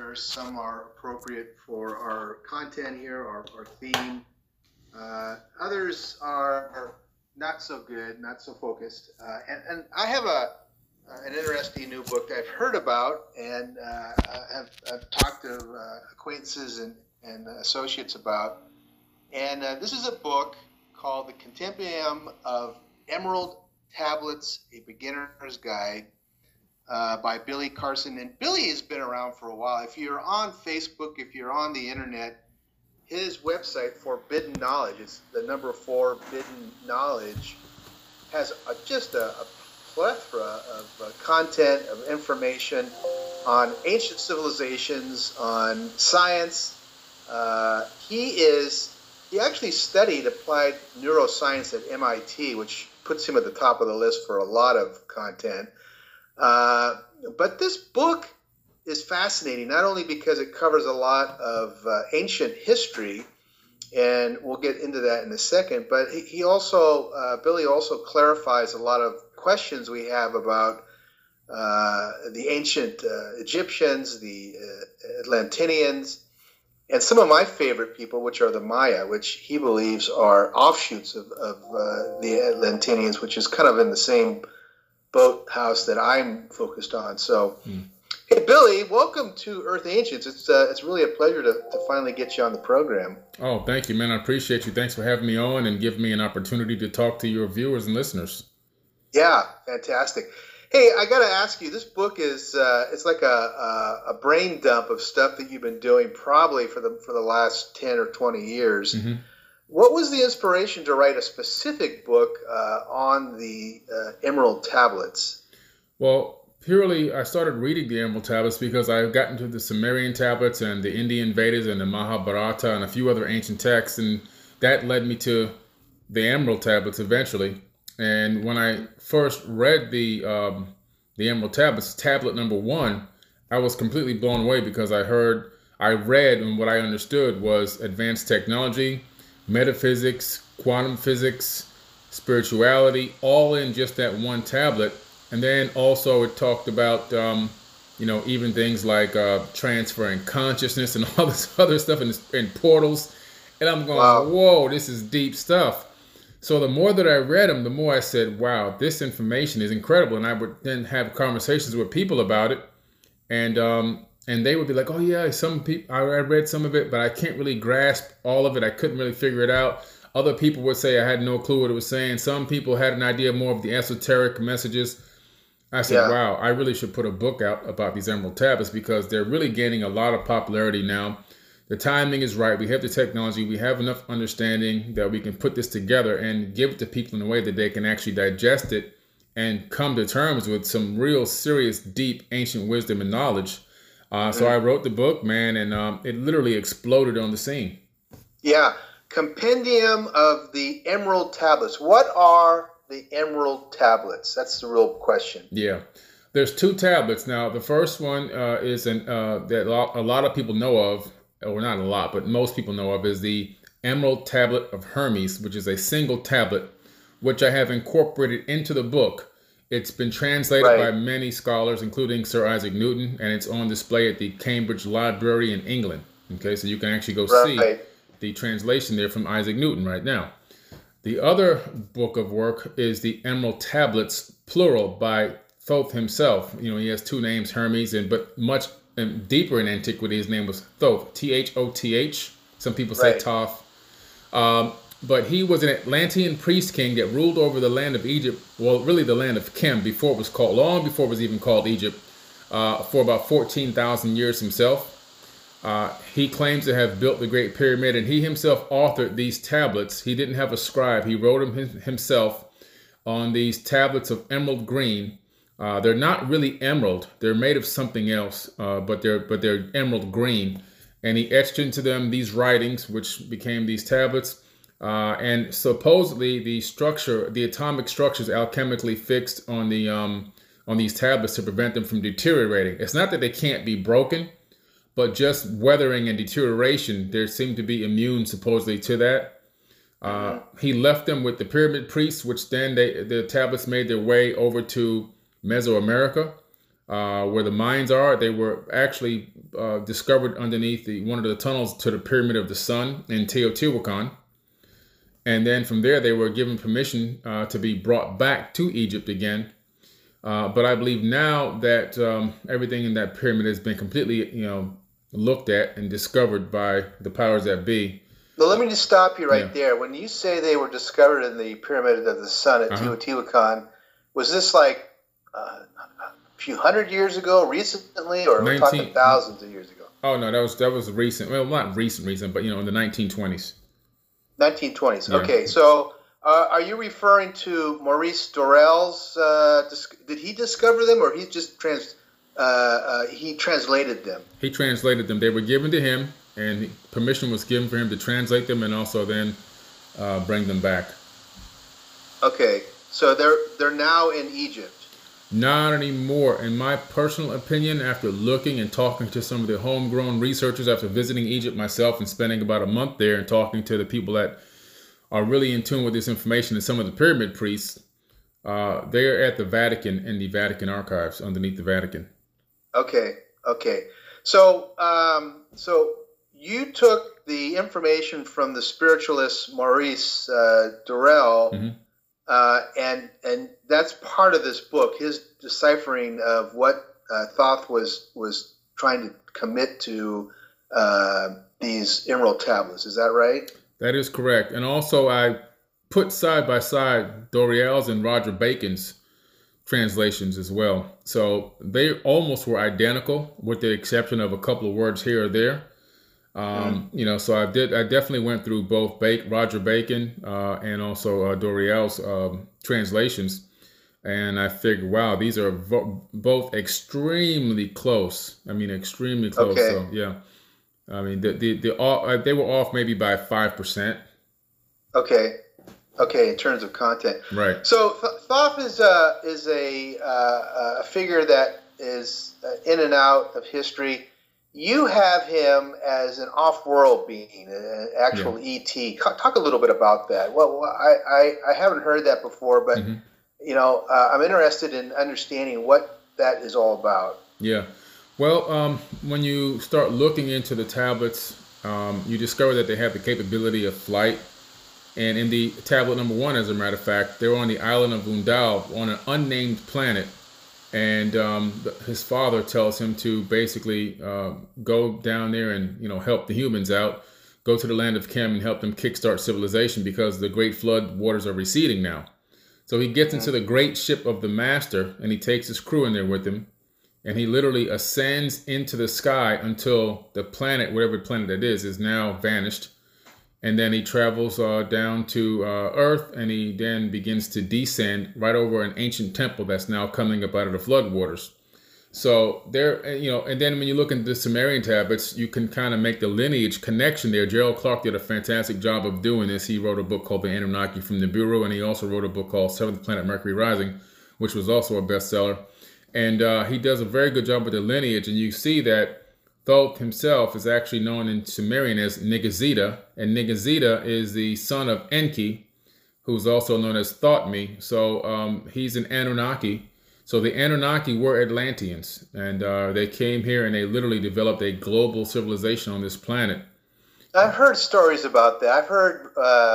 listeners. Some are appropriate for our content here, our theme. Others are not so good, not so focused. And I have an interesting new book that I've heard about and have talked to acquaintances and associates about. And this is a book called The Compendium of Emerald Tablets, A Beginner's Guide by Billy Carson. And Billy has been around for a while. If you're on Facebook, if you're on the internet, his website, Forbidden Knowledge, it's the number 4, Forbidden Knowledge, has just a plethora of content, of information on ancient civilizations, on science. He actually studied applied neuroscience at MIT, which puts him at the top of the list for a lot of content. But this book is fascinating, not only because it covers a lot of ancient history, and we'll get into that in a second, but he also, Billy also clarifies a lot of questions we have about the ancient Egyptians, the Atlanteans, and some of my favorite people, which are the Maya, which he believes are offshoots of the Atlanteans, which is kind of in the same boathouse that I'm focused on. So, Hey, Billy, welcome to Earth Ancients. It's really a pleasure to finally get you on the program. Oh, thank you, man. I appreciate you. Thanks for having me on and giving me an opportunity to talk to your viewers and listeners. Yeah, fantastic. Hey, I got to ask you, this book is it's like a brain dump of stuff that you've been doing probably for the last 10 or 20 years. Mm-hmm. What was the inspiration to write a specific book on the Emerald Tablets? Well, purely, I started reading the Emerald Tablets because I got into the Sumerian tablets and the Indian Vedas and the Mahabharata and a few other ancient texts, and that led me to the Emerald Tablets eventually. And when I first read the Emerald Tablets, tablet number 1, I was completely blown away because I read, and what I understood was advanced technology, metaphysics, quantum physics, spirituality, all in just that one tablet. And then also it talked about, even things like transferring consciousness and all this other stuff in portals. And I'm going, wow. Whoa, this is deep stuff. So the more that I read them, the more I said, wow, this information is incredible. And I would then have conversations with people about it. And they would be like, oh, yeah, some people, I read some of it, but I can't really grasp all of it. I couldn't really figure it out. Other people would say I had no clue what it was saying. Some people had an idea more of the esoteric messages. I said, wow, I really should put a book out about these Emerald Tablets because they're really gaining a lot of popularity now. The timing is right. We have the technology. We have enough understanding that we can put this together and give it to people in a way that they can actually digest it and come to terms with some real serious, deep, ancient wisdom and knowledge. So I wrote the book, man, and it literally exploded on the scene. Yeah. Compendium of the Emerald Tablets. What are the Emerald Tablets? That's the real question. Yeah. There's 2 tablets. Now, the first one is that a lot of people know of, or not a lot, but most people know of, is the Emerald Tablet of Hermes, which is a single tablet, which I have incorporated into the book. It's been translated by many scholars, including Sir Isaac Newton, and it's on display at the Cambridge Library in England. Okay, so you can actually go see the translation there from Isaac Newton right now. The other book of work is the Emerald Tablets, plural, by Thoth himself. He has 2 names, Hermes, but much deeper in antiquity, his name was Thoth, Thoth. Some people say Thoth. But he was an Atlantean priest king that ruled over the land of Egypt, well, really the land of Kem, long before it was even called Egypt, for about 14,000 years himself. He claims to have built the Great Pyramid, and he himself authored these tablets. He didn't have a scribe. He wrote them himself on these tablets of emerald green. They're not really emerald. They're made of something else, but they're emerald green. And he etched into them these writings, which became these tablets. And supposedly the atomic structure is alchemically fixed on these tablets to prevent them from deteriorating. It's not that they can't be broken, but just weathering and deterioration, they seem to be immune supposedly to that. He left them with the pyramid priests, which then the tablets made their way over to Mesoamerica. where the mines are. They were actually discovered underneath one of the tunnels to the Pyramid of the Sun in Teotihuacan. And then from there, they were given permission to be brought back to Egypt again. But I believe now that everything in that pyramid has been completely, looked at and discovered by the powers that be. Well, let me just stop you right there. When you say they were discovered in the Pyramid of the Sun at Teotihuacan, was this like a few hundred years ago, recently, or we're talking thousands of years ago? Oh no, that was recent. Well, not recent, but in the 1920s. 1920s. Yeah. Okay, so are you referring to Maurice Dorel's? Did he discover them, or he just he translated them? He translated them. They were given to him, and permission was given for him to translate them, and also then bring them back. Okay, so they're now in Egypt. Not anymore. In my personal opinion, after looking and talking to some of the homegrown researchers, after visiting Egypt myself and spending about a month there and talking to the people that are really in tune with this information and some of the pyramid priests, they're at the Vatican, in the Vatican archives underneath the Vatican. Okay. So you took the information from the spiritualist Maurice Dorel, mm-hmm. And that's part of this book, his deciphering of what Thoth was trying to commit to these emerald tablets. Is that right? That is correct. And also I put side by side Dorel's and Roger Bacon's translations as well. So they almost were identical with the exception of a couple of words here or there. So I definitely went through both Roger Bacon and also Dorel's translations. And I figured, wow, these are both extremely close. I mean, extremely close. Okay. So yeah, I mean, they were off maybe by 5%. Okay, in terms of content, right? So Thoth is a figure that is in and out of history. You have him as an off-world being, an actual ET. Talk a little bit about that. Well, I haven't heard that before, but mm-hmm. I'm interested in understanding what that is all about. Yeah. Well, when you start looking into the tablets, you discover that they have the capability of flight. And in the tablet number 1, as a matter of fact, they were on the island of Undal on an unnamed planet. And his father tells him to basically go down there and, help the humans out, go to the land of Chem and help them kickstart civilization because the great flood waters are receding now. So he gets into the great ship of the master and he takes his crew in there with him. And he literally ascends into the sky until the planet, whatever planet it is now vanished. And then he travels down to Earth, and he then begins to descend right over an ancient temple that's now coming up out of the floodwaters. So there, and then when you look into the Sumerian tablets, you can kind of make the lineage connection there. Gerald Clark did a fantastic job of doing this. He wrote a book called The Anunnaki from Nibiru, and he also wrote a book called Seventh Planet Mercury Rising, which was also a bestseller. And he does a very good job with the lineage, and you see that Thoth himself is actually known in Sumerian as Nigazida, and Nigazida is the son of Enki, who's also known as Thothmi. So he's an Anunnaki. So the Anunnaki were Atlanteans, and they came here and they literally developed a global civilization on this planet. I've heard stories about that. I've heard,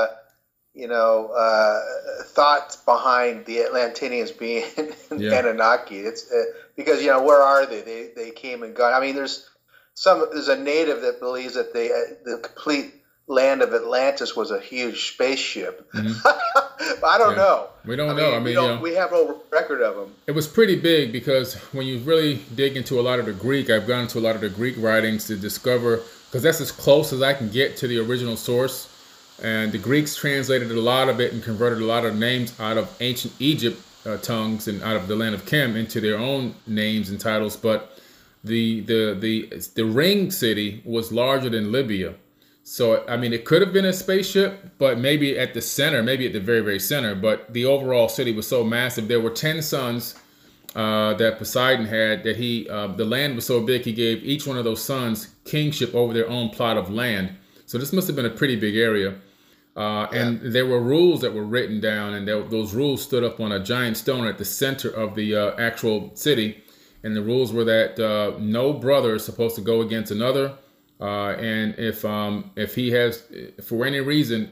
thoughts behind the Atlanteans being Anunnaki. It's because where are they? They came and gone. I mean, there's a native that believes that the complete land of Atlantis was a huge spaceship. Mm-hmm. I don't know. We don't know. I mean, we have no record of them. It was pretty big because when you really dig into a lot of the Greek, I've gone into a lot of the Greek writings to discover, because that's as close as I can get to the original source. And the Greeks translated a lot of it and converted a lot of names out of ancient Egypt tongues and out of the land of Chem into their own names and titles. But the ring city was larger than Libya. So, I mean, it could have been a spaceship, but maybe at the center, maybe at the very, very center. But the overall city was so massive. There were 10 sons that Poseidon had, that the land was so big, he gave each one of those sons kingship over their own plot of land. So this must have been a pretty big area. And there were rules that were written down, and those rules stood up on a giant stone at the center of the actual city. and the rules were that no brother is supposed to go against another, and if he has, for any reason,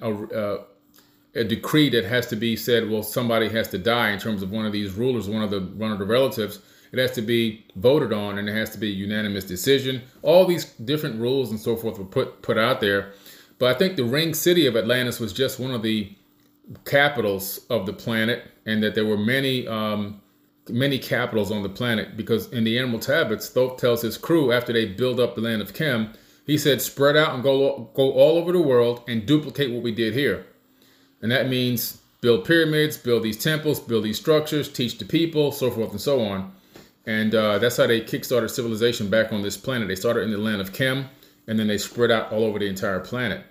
a decree that has to be said, well, somebody has to die in terms of one of these rulers, one of the relatives. It has to be voted on, and it has to be a unanimous decision. All these different rules and so forth were put out there. But I think the ring city of Atlantis was just one of the capitals of the planet, and that there were many capitals on the planet, because in the Emerald Tablets, Thoth tells his crew after they build up the land of Chem, he said, spread out and go all over the world and duplicate what we did here. And that means build pyramids, build these temples, build these structures, teach the people, so forth and so on. And that's how they kickstarted civilization back on this planet. They started in the land of Chem, and then they spread out all over the entire planet.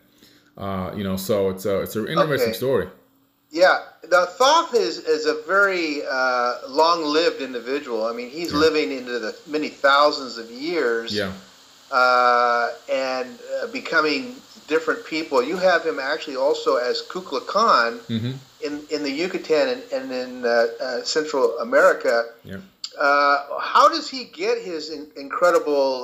So it's an interesting story. Yeah, now Thoth is a very long-lived individual. I mean, he's living into the many thousands of years. Yeah. And becoming different people. You have him actually also as Kukulkan Khan in the Yucatan and in Central America. Yeah. How does he get his incredible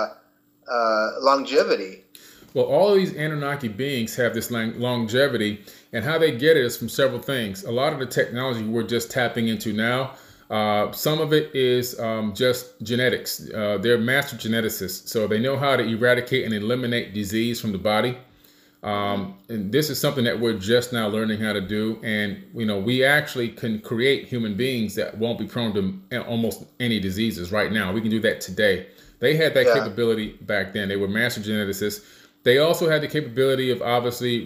longevity? Well, all of these Anunnaki beings have this longevity, and how they get it is from several things. A lot of the technology we're just tapping into now, some of it is just genetics. They're master geneticists, so they know how to eradicate and eliminate disease from the body. And this is something that we're just now learning how to do. And, we actually can create human beings that won't be prone to almost any diseases right now. We can do that today. They had that capability back then. They were master geneticists. They also had the capability of obviously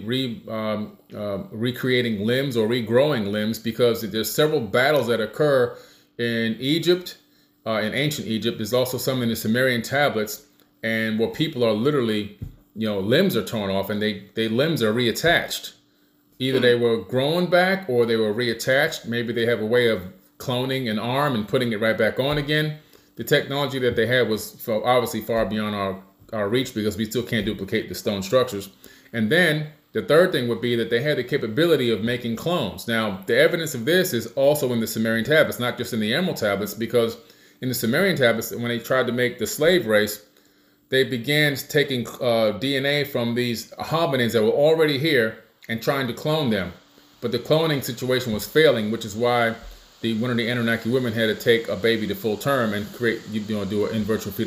recreating limbs or regrowing limbs, because there's several battles that occur in Egypt, in ancient Egypt. There's also some in the Sumerian tablets, and where people are literally, limbs are torn off, and they limbs are reattached. Either they were grown back or they were reattached. Maybe they have a way of cloning an arm and putting it right back on again. The technology that they had was obviously far beyond our reach, because we still can't duplicate the stone structures. And then the third thing would be that they had the capability of making clones. Now, the evidence of this is also in the Sumerian tablets, not just in the Emerald tablets, because in the Sumerian tablets, when they tried to make the slave race, they began taking DNA from these hominins that were already here and trying to clone them. But the cloning situation was failing, which is why one of the Anunnaki women had to take a baby to full term and create, do an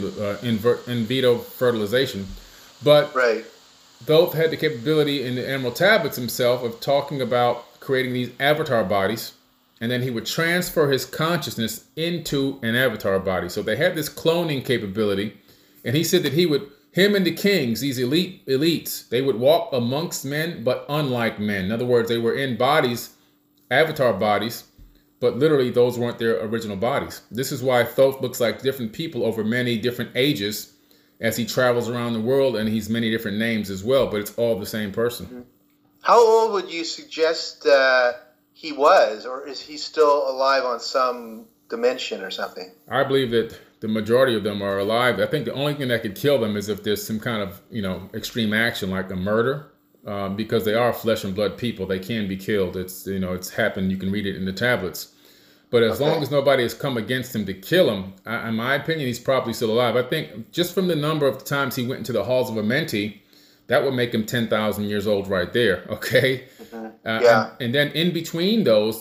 in vitro fertilization. But Thoth had the capability in the Emerald Tablets himself of talking about creating these avatar bodies, and then he would transfer his consciousness into an avatar body. So they had this cloning capability, and he said that him and the kings, these elites, they would walk amongst men, but unlike men. In other words, they were in bodies, avatar bodies, but literally those weren't their original bodies. This is why Thoth looks like different people over many different ages as he travels around the world, and he's many different names as well, but it's all the same person. How old would you suggest he was, or is he still alive on some dimension or something? I believe that the majority of them are alive. I think the only thing that could kill them is if there's some kind of, extreme action like a murder. Because they are flesh and blood people, they can be killed. It's happened. You can read it in the tablets. But as long as nobody has come against him to kill him, in my opinion, he's probably still alive. I think just from the number of times he went into the halls of Amenti, that would make him 10,000 years old right there. Okay. And then in between those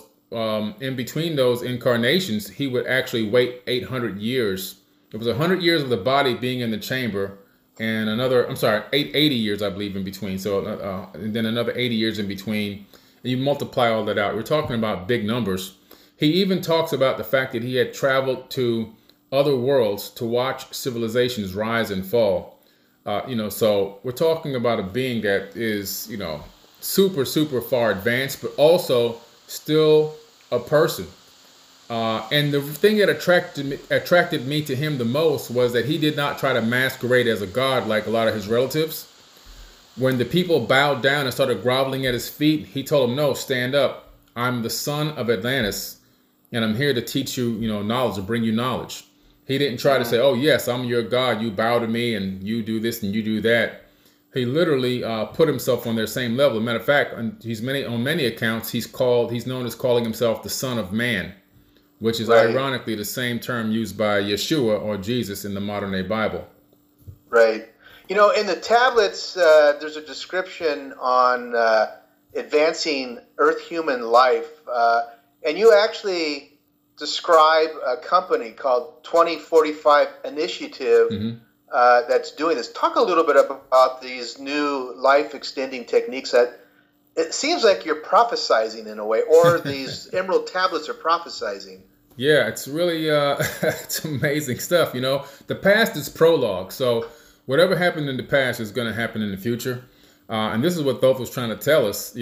incarnations, he would actually wait 800 years. It was 100 years of the body being in the chamber, and 80 years, I believe, in between. So, and then another 80 years in between. And you multiply all that out. We're talking about big numbers. He even talks about the fact that he had traveled to other worlds to watch civilizations rise and fall. So we're talking about a being that is, super, super far advanced, but also still a person. And the thing that attracted me to him the most was that he did not try to masquerade as a god like a lot of his relatives. When the people bowed down and started groveling at his feet, he told them, no, stand up. I'm the son of Atlantis, and I'm here to teach you, knowledge, to bring you knowledge. He didn't try to say, oh, yes, I'm your god. You bow to me and you do this and you do that. He literally put himself on their same level. As a matter of fact, on many accounts, he's known as calling himself the Son of Man, which is Right. ironically the same term used by Yeshua or Jesus in the modern day Bible. Right. In the tablets, there's a description on advancing Earth human life, and you actually describe a company called 2045 Initiative that's doing this. Talk a little bit about these new life extending techniques that it seems like you're prophesizing in a way, or these emerald tablets are prophesizing. Yeah, it's really it's amazing stuff. The past is prologue, so whatever happened in the past is going to happen in the future, and this is what Thoth was trying to tell us.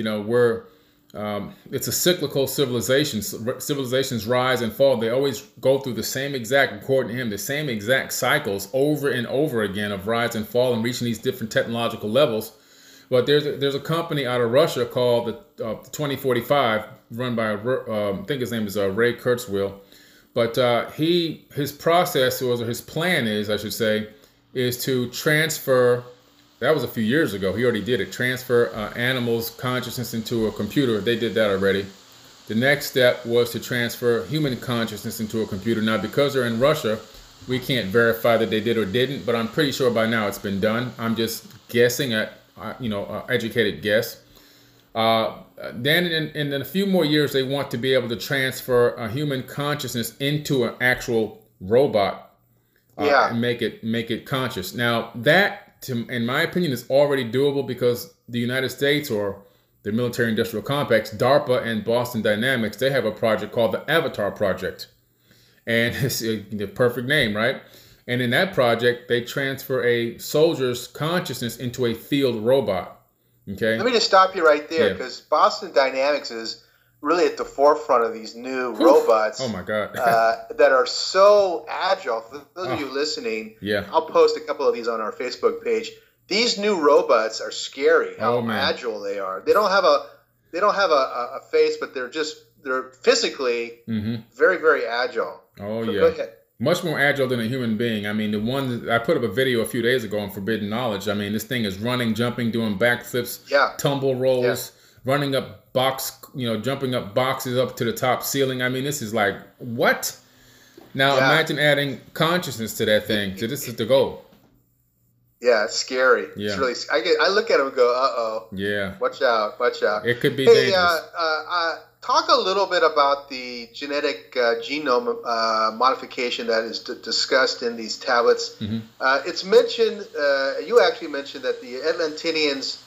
It's a cyclical civilization. Civilizations rise and fall. They always go through the same exact, according to him, the same exact cycles over and over again of rise and fall and reaching these different technological levels. But there's a company out of Russia called the 2045, run by I think his name is Ray Kurzweil. But his process or his plan is, I should say, is to transfer. That was a few years ago. He already did it. Transfer animals' consciousness into a computer. They did that already. The next step was to transfer human consciousness into a computer. Now, because they're in Russia, we can't verify that they did or didn't, but I'm pretty sure by now it's been done. I'm just guessing at, educated guess. Then in a few more years, they want to be able to transfer a human consciousness into an actual robot and make it conscious. Now, that, in my opinion, is already doable because the United States or the military-industrial complex, DARPA and Boston Dynamics, they have a project called the Avatar Project. And it's the perfect name, right? And in that project, they transfer a soldier's consciousness into a field robot. Okay. Let me just stop you right there, because Boston Dynamics is really at the forefront of these new robots. Oh my God. That are so agile. For those of you listening, I'll post a couple of these on our Facebook page. These new robots are scary. How agile they are. They don't have a face, but they're physically very, very agile. Oh, so yeah. Go ahead. Much more agile than a human being. I mean, the one I put up a video a few days ago on Forbidden Knowledge. I mean, this thing is running, jumping, doing backflips, tumble rolls, running up jumping up boxes up to the top ceiling. I mean, this is like, what? Now imagine adding consciousness to that thing. So this is the goal. Yeah, it's scary. Yeah. It's really. I look at them and go, uh-oh. Yeah. Watch out. Watch out. It could be dangerous. Talk a little bit about the genetic genome modification that is discussed in these tablets. It's mentioned, you actually mentioned that the Atlanteans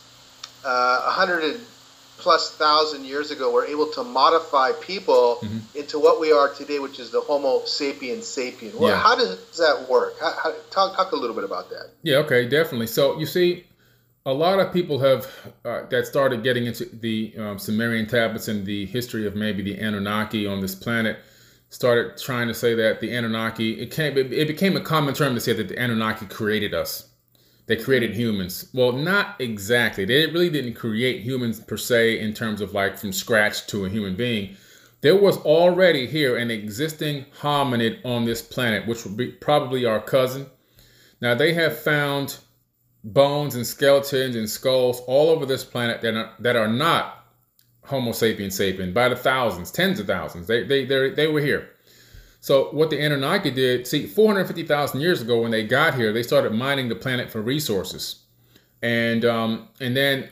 100,000+ years ago were able to modify people into what we are today, which is the Homo sapiens sapien. Well, how does that work? Talk a little bit about that. Yeah, okay, definitely. So you see, a lot of people have that started getting into the Sumerian tablets and the history of maybe the Anunnaki on this planet started trying to say that the Anunnaki, it became a common term to say that the Anunnaki created us. They created humans. Well, not exactly. They really didn't create humans per se in terms of like from scratch to a human being. There was already here an existing hominid on this planet, which would be probably our cousin. Now, they have found bones and skeletons and skulls all over this planet that are not Homo sapiens sapien by the thousands, tens of thousands. They were here. So what the Anunnaki did, 450,000 years ago when they got here, they started mining the planet for resources. And then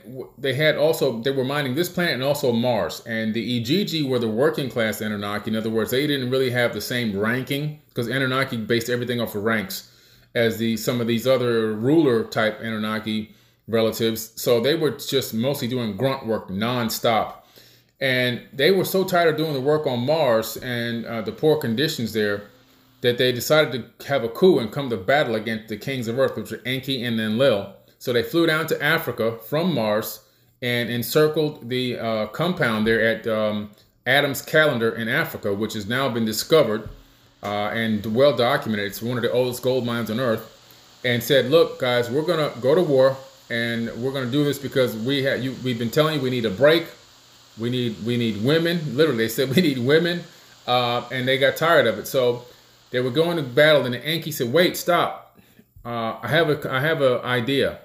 they were mining this planet and also Mars. And the Igigi were the working class Anunnaki. In other words, they didn't really have the same ranking because Anunnaki based everything off of ranks as some of these other ruler type Anunnaki relatives. So they were just mostly doing grunt work nonstop. And they were so tired of doing the work on Mars and the poor conditions there that they decided to have a coup and come to battle against the kings of Earth, which were Enki and Enlil. So they flew down to Africa from Mars and encircled the compound there at Adam's Calendar in Africa, which has now been discovered and well documented. It's one of the oldest gold mines on Earth. And said, look, guys, we're going to go to war and we're going to do this because we've been telling you we need a break. We need women. Literally, they said we need women, and they got tired of it. So they were going to battle, and the Enki said, "Wait, stop! I have an idea.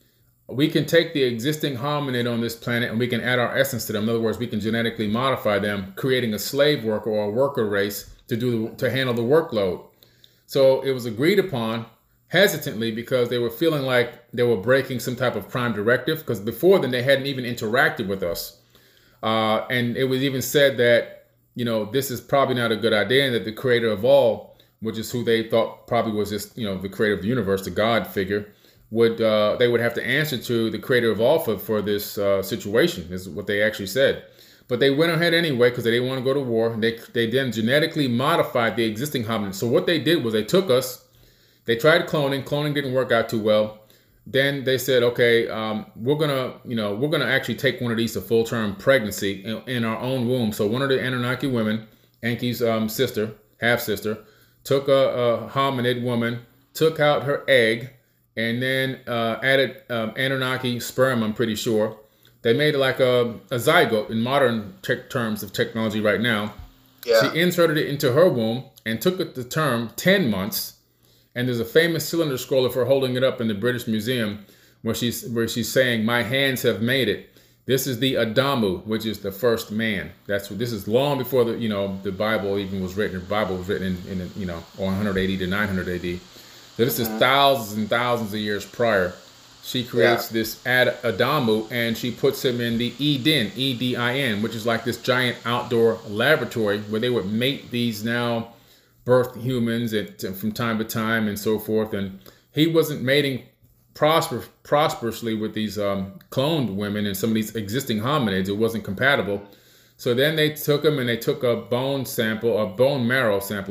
We can take the existing hominid on this planet, and we can add our essence to them. In other words, we can genetically modify them, creating a slave worker or a worker race to handle the workload. So it was agreed upon hesitantly because they were feeling like they were breaking some type of prime directive, because before then they hadn't even interacted with us. And it was even said that, this is probably not a good idea, and that the creator of all, which is who they thought probably was just, the creator of the universe, the God figure, they would have to answer to the creator of all for this situation, is what they actually said. But they went ahead anyway because they didn't want to go to war. They then genetically modified the existing hominids. So what they did was they took us, they tried cloning. Cloning didn't work out too well. Then they said, okay, we're gonna actually take one of these to full-term pregnancy in our own womb. So one of the Anunnaki women, Enki's sister, half-sister, took a hominid woman, took out her egg, and then added Anunnaki sperm, I'm pretty sure. They made it like a zygote in modern terms of technology right now. Yeah. She inserted it into her womb and took it the term 10 months. And there's a famous cylinder scroll of her holding it up in the British Museum where she's saying, "My hands have made it." This is the Adamu, which is the first man. This is long before the Bible even was written. The Bible was written in 100 AD to 900 AD. So this is thousands and thousands of years prior. She creates this Adamu, and she puts him in the Eden, Edin, which is like this giant outdoor laboratory where they would mate these now birthed humans from time to time and so forth. And he wasn't mating prosperously with these cloned women and some of these existing hominids. It wasn't compatible. So then they took him and they took a bone marrow sample,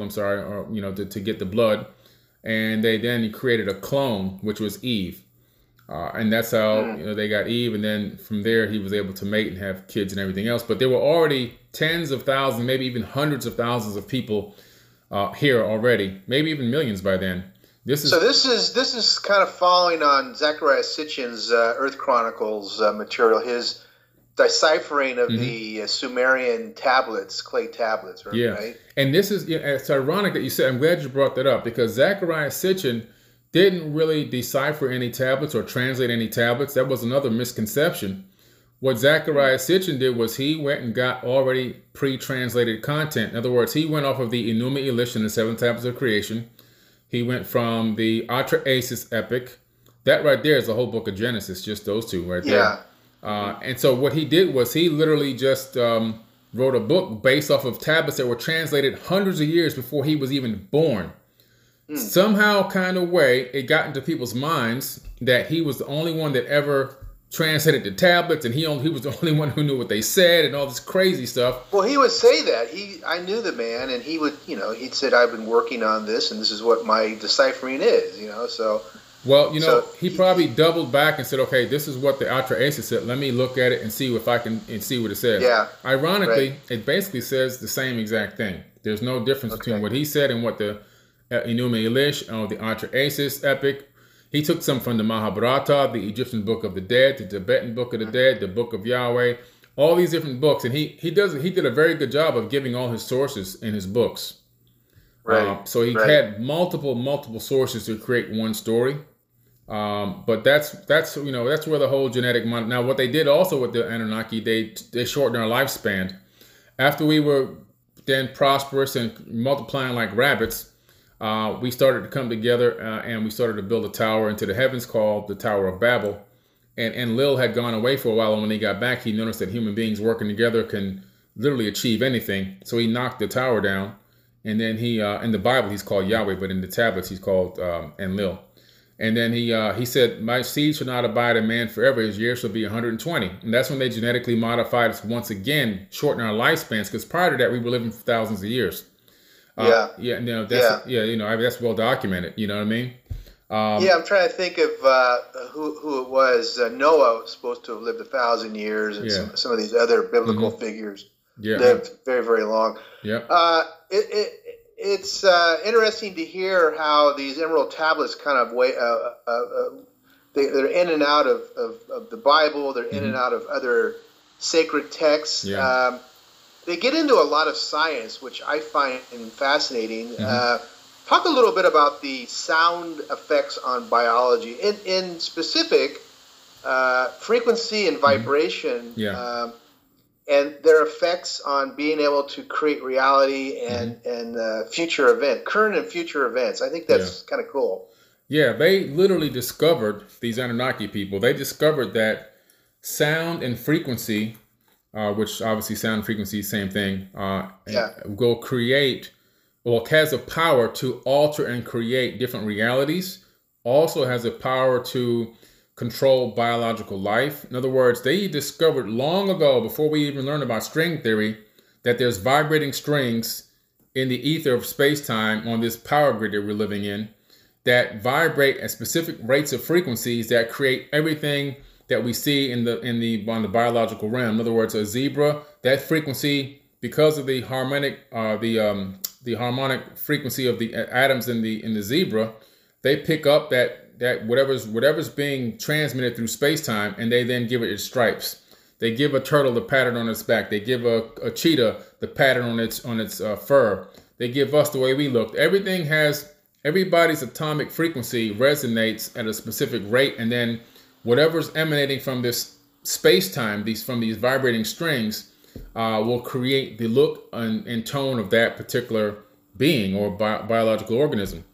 to get the blood. And they then created a clone, which was Eve. And that's how they got Eve, and then from there he was able to mate and have kids and everything else. But there were already tens of thousands, maybe even hundreds of thousands of people here already, maybe even millions by then. This is kind of following on Zecharia Sitchin's Earth Chronicles material, his deciphering of the Sumerian tablets, clay tablets, right? Yeah. Right? And this is, it's ironic that you said, I'm glad you brought that up, because Zecharia Sitchin didn't really decipher any tablets or translate any tablets. That was another misconception. What Zecharia Sitchin did was he went and got already pre-translated content. In other words, he went off of the Enuma Elish and the Seven Tablets of Creation. He went from the Atrahasis epic. That right there is the whole book of Genesis, just those two right there. Yeah. And so what he did was he literally just wrote a book based off of tablets that were translated hundreds of years before he was even born. Somehow, kind of way, it got into people's minds that he was the only one that ever translated the tablets, and he was the only one who knew what they said, and all this crazy stuff. Well, he would say that I knew the man, and he would, he'd said, "I've been working on this, and this is what my deciphering is," So, well, he probably doubled back and said, "Okay, this is what the Atrahasis said. Let me look at it and see if I can see what it says." Yeah. Ironically, It basically says the same exact thing. There's no difference between what he said and what the Enuma Elish, the Atrahasis epic. He took some from the Mahabharata, the Egyptian Book of the Dead, the Tibetan Book of the Dead, the Book of Yahweh, all these different books, and he did a very good job of giving all his sources in his books. Right. So he had multiple sources to create one story. But that's where the whole genetic now what they did also with the Anunnaki, they shortened our lifespan. After we were then prosperous and multiplying like rabbits, we started to come together and we started to build a tower into the heavens called the Tower of Babel. And Lil had gone away for a while, and when he got back, he noticed that human beings working together can literally achieve anything. So he knocked the tower down, and then he in the Bible he's called Yahweh, but in the tablets he's called Enlil. And then he said, "My seed shall not abide in man forever; his years shall be 120." And that's when they genetically modified us once again, shortening our lifespans. Because prior to that, we were living for thousands of years. That's well documented. You know what I mean? I'm trying to think of who it was. Noah was supposed to have lived 1,000 years, and some of these other biblical figures lived very, very long. Yeah. It's interesting to hear how these emerald tablets kind of they're in and out of the Bible. They're in and out of other sacred texts. Yeah. They get into a lot of science, which I find fascinating. Talk a little bit about the sound effects on biology. In specific, frequency and vibration and their effects on being able to create reality and future current and future events. I think that's kind of cool. Yeah, they literally discovered, these Anunnaki people, they discovered that sound and frequency, which obviously sound and frequency, same thing, will create, or has a power to alter and create different realities, also has a power to control biological life. In other words, they discovered long ago, before we even learned about string theory, that there's vibrating strings in the ether of space-time on this power grid that we're living in that vibrate at specific rates of frequencies that create everything that we see on the biological realm. In other words, a zebra, that frequency, because of the harmonic frequency of the atoms in the zebra, they pick up that whatever's being transmitted through space-time, and they then give it its stripes. They give a turtle the pattern on its back. They give a cheetah the pattern on its fur. They give us the way we look. Everybody's atomic frequency resonates at a specific rate, and then whatever's emanating from this space-time, from these vibrating strings, will create the look and tone of that particular being or biological organism.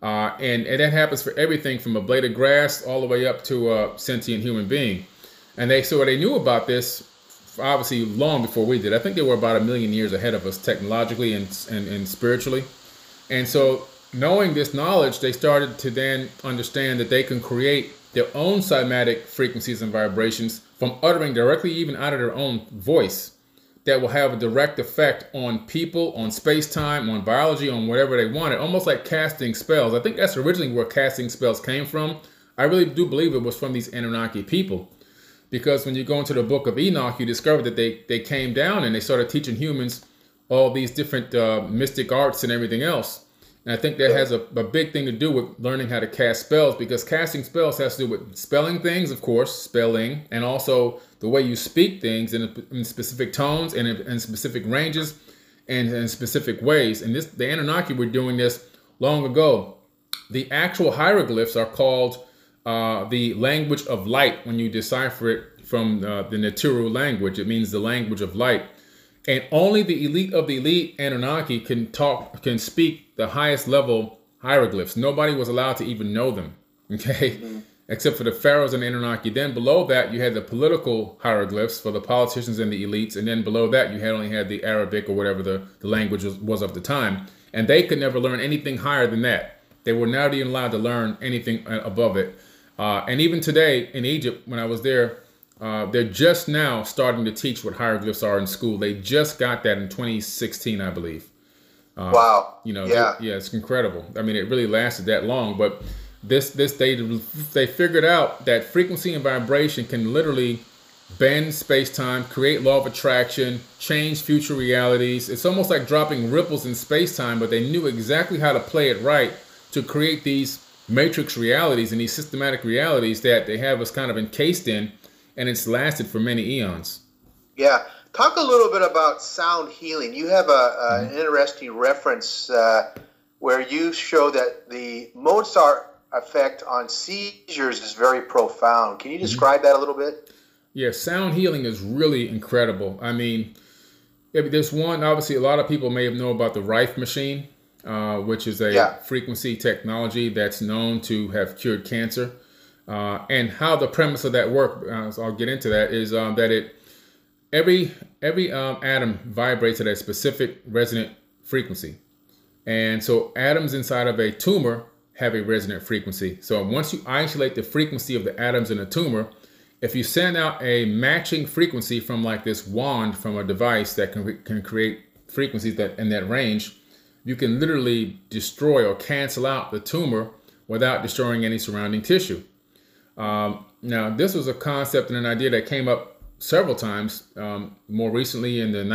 And that happens for everything from a blade of grass all the way up to a sentient human being. And they knew about this obviously long before we did. I think they were about 1 million years ahead of us technologically and spiritually. And so knowing this knowledge, they started to then understand that they can create their own cymatic frequencies and vibrations from uttering directly even out of their own voice that will have a direct effect on people, on space-time, on biology, on whatever they wanted, almost like casting spells. I think that's originally where casting spells came from. I really do believe it was from these Anunnaki people. Because when you go into the book of Enoch, you discover that they came down and they started teaching humans all these different mystic arts and everything else. And I think that has a big thing to do with learning how to cast spells, because casting spells has to do with spelling things, of course, spelling, and also the way you speak things in specific tones and in specific ranges and in specific ways. And the Anunnaki were doing this long ago. The actual hieroglyphs are called the language of light when you decipher it from the Natiru language. It means the language of light. And only the elite of the elite Anunnaki can speak the highest level hieroglyphs. Nobody was allowed to even know them, okay? Except for the pharaohs and the Anunnaki. Then below that, you had the political hieroglyphs for the politicians and the elites. And then below that, you only had the Arabic or whatever the language was of the time. And they could never learn anything higher than that. They were not even allowed to learn anything above it. And even today in Egypt, when I was there, they're just now starting to teach what hieroglyphs are in school. They just got that in 2016, I believe. Wow. Yeah, it's incredible. I mean, it really lasted that long, but they figured out that frequency and vibration can literally bend space-time, create law of attraction, change future realities. It's almost like dropping ripples in space-time, but they knew exactly how to play it right to create these matrix realities and these systematic realities that they have us kind of encased in, and it's lasted for many eons. Yeah. Talk a little bit about sound healing. You have an interesting reference where you show that the Mozart effect on seizures is very profound. Can you describe that a little bit? Yeah, sound healing is really incredible. I mean, there's one, obviously a lot of people may have known about the Rife machine, which is a frequency technology that's known to have cured cancer. And how the premise of that work, so I'll get into that, is that every atom vibrates at a specific resonant frequency. And so atoms inside of a tumor have a resonant frequency. So once you isolate the frequency of the atoms in a tumor, if you send out a matching frequency from like this wand from a device that can create frequencies that in that range, you can literally destroy or cancel out the tumor without destroying any surrounding tissue. Now, this was a concept and an idea that came up several times, more recently in the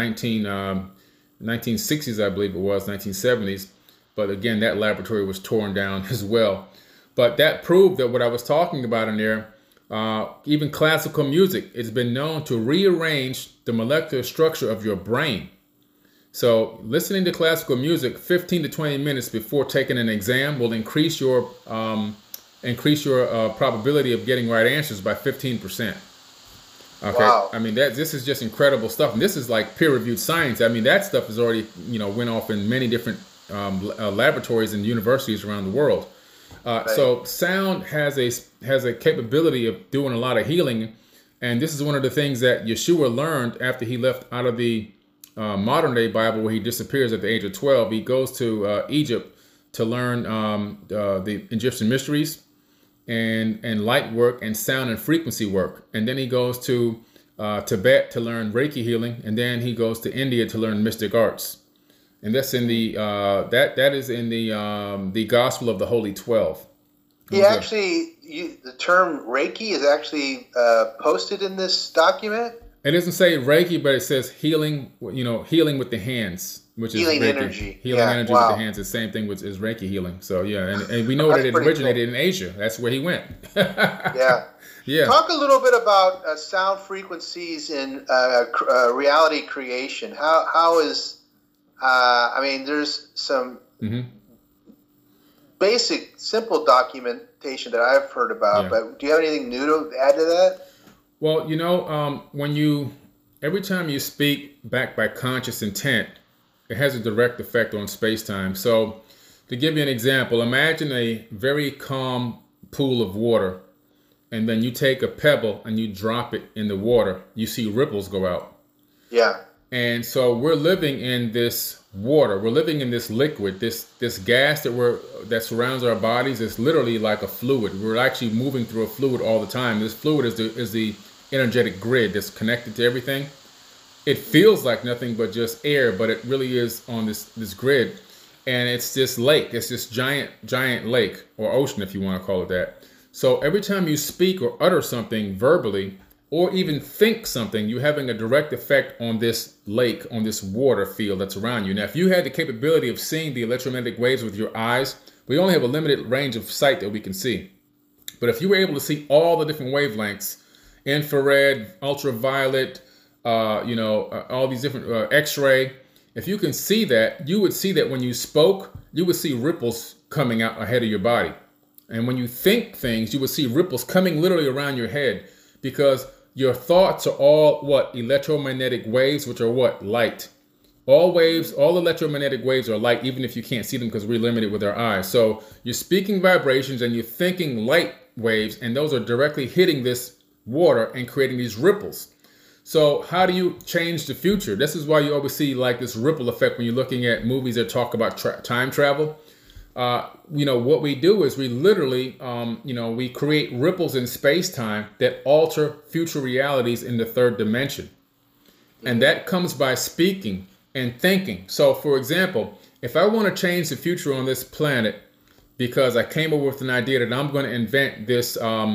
1960s, I believe it was, 1970s. But again, that laboratory was torn down as well. But that proved that what I was talking about in there, even classical music, it's been known to rearrange the molecular structure of your brain. So listening to classical music 15 to 20 minutes before taking an exam will increase your probability of getting right answers by 15%. Okay, Wow. I mean this is just incredible stuff, and this is like peer-reviewed science. I mean that stuff is already went off in many different laboratories and universities around the world. Right. So sound has a capability of doing a lot of healing, and this is one of the things that Yeshua learned after he left out of the modern day Bible, where he disappears at the age of 12. He goes to Egypt to learn the Egyptian mysteries and light work and sound and frequency work, and then he goes to Tibet to learn Reiki healing, and then he goes to India to learn mystic arts. And that's in the that is in the Gospel of the Holy 12. He actually, the term Reiki is actually posted in this document. It doesn't say Reiki, but it says healing. Healing with the hands, which is Healing Reiki. energy. Healing Yeah, energy wow. with the hands. The same thing with is Reiki healing. So yeah, and we know that That's it pretty originated in Asia. That's where he went. Yeah. Yeah. Talk a little bit about sound frequencies in reality creation. How is, I mean, there's some hmm basic, simple documentation that I've heard about, Yeah. but do you have anything new to add to that? Well, every time you speak backed by conscious intent, it has a direct effect on space time. So, to give you an example, imagine a very calm pool of water, and then you take a pebble and you drop it in the water. You see ripples go out. Yeah. And so we're living in this water. We're living in this liquid, this gas that surrounds our bodies is literally like a fluid. We're actually moving through a fluid all the time. This fluid is the energetic grid that's connected to everything. It feels like nothing but just air, but it really is on this grid. And it's this lake. It's this giant lake or ocean, if you want to call it that. So every time you speak or utter something verbally, or even think something, you're having a direct effect on this lake, on this water field that's around you. Now, if you had the capability of seeing the electromagnetic waves with your eyes, we only have a limited range of sight that we can see. But if you were able to see all the different wavelengths, infrared, ultraviolet, all these different X-ray, if you can see that, you would see that when you spoke, you would see ripples coming out ahead of your body. And when you think things, you would see ripples coming literally around your head, because your thoughts are all what? Electromagnetic waves, which are what? Light. All waves, all electromagnetic waves are light, even if you can't see them because we're limited with our eyes. So you're speaking vibrations and you're thinking light waves, and those are directly hitting this water and creating these ripples. So how do you change the future? This is why you always see like this ripple effect when you're looking at movies that talk about time travel. What we do is we literally, we create ripples in space-time that alter future realities in the third dimension. And that comes by speaking and thinking. So, for example, if I want to change the future on this planet because I came up with an idea that I'm going to invent this,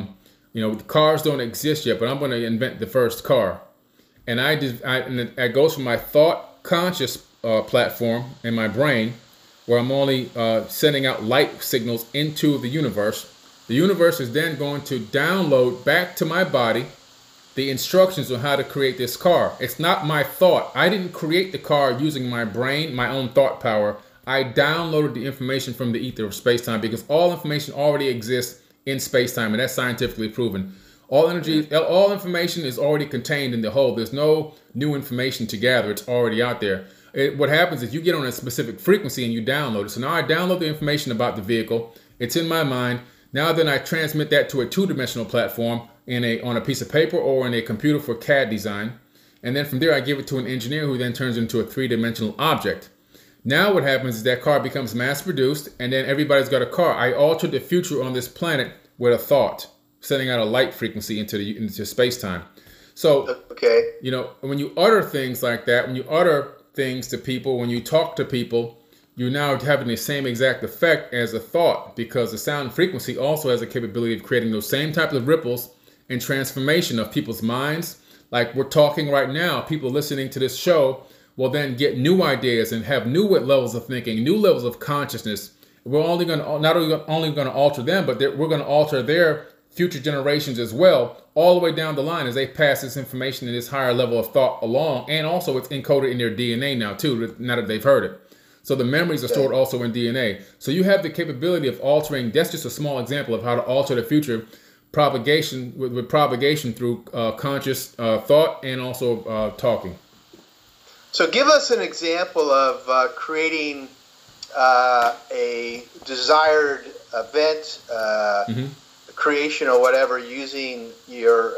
cars don't exist yet, but I'm going to invent the first car. And it goes from my thought conscious platform in my brain, where I'm only sending out light signals into the universe. The universe is then going to download back to my body the instructions on how to create this car. It's not my thought. I didn't create the car using my brain, my own thought power. I downloaded the information from the ether of space-time, because all information already exists in space-time, and that's scientifically proven. All information is already contained in the whole. There's no new information to gather. It's already out there. What happens is you get on a specific frequency and you download it. So now I download the information about the vehicle. It's in my mind. Now then I transmit that to a two-dimensional platform on a piece of paper or in a computer for CAD design. And then from there I give it to an engineer, who then turns it into a three-dimensional object. Now what happens is that car becomes mass-produced, and then everybody's got a car. I altered the future on this planet with a thought, sending out a light frequency into space-time. So, okay, when you utter things like that, when you utter things to people, when you talk to people, you're now having the same exact effect as a thought, because the sound frequency also has a capability of creating those same types of ripples and transformation of people's minds. Like we're talking right now, people listening to this show will then get new ideas and have new levels of thinking, new levels of consciousness. We're only going to not only going to alter them, but we're going to alter their future generations as well, all the way down the line as they pass this information and this higher level of thought along. And also it's encoded in their DNA now too, now that they've heard it. So the memories are stored also in DNA. So you have the capability of altering. That's just a small example of how to alter the future. propagation with propagation through conscious thought and also talking. So give us an example of creating a desired event, creation or whatever, using your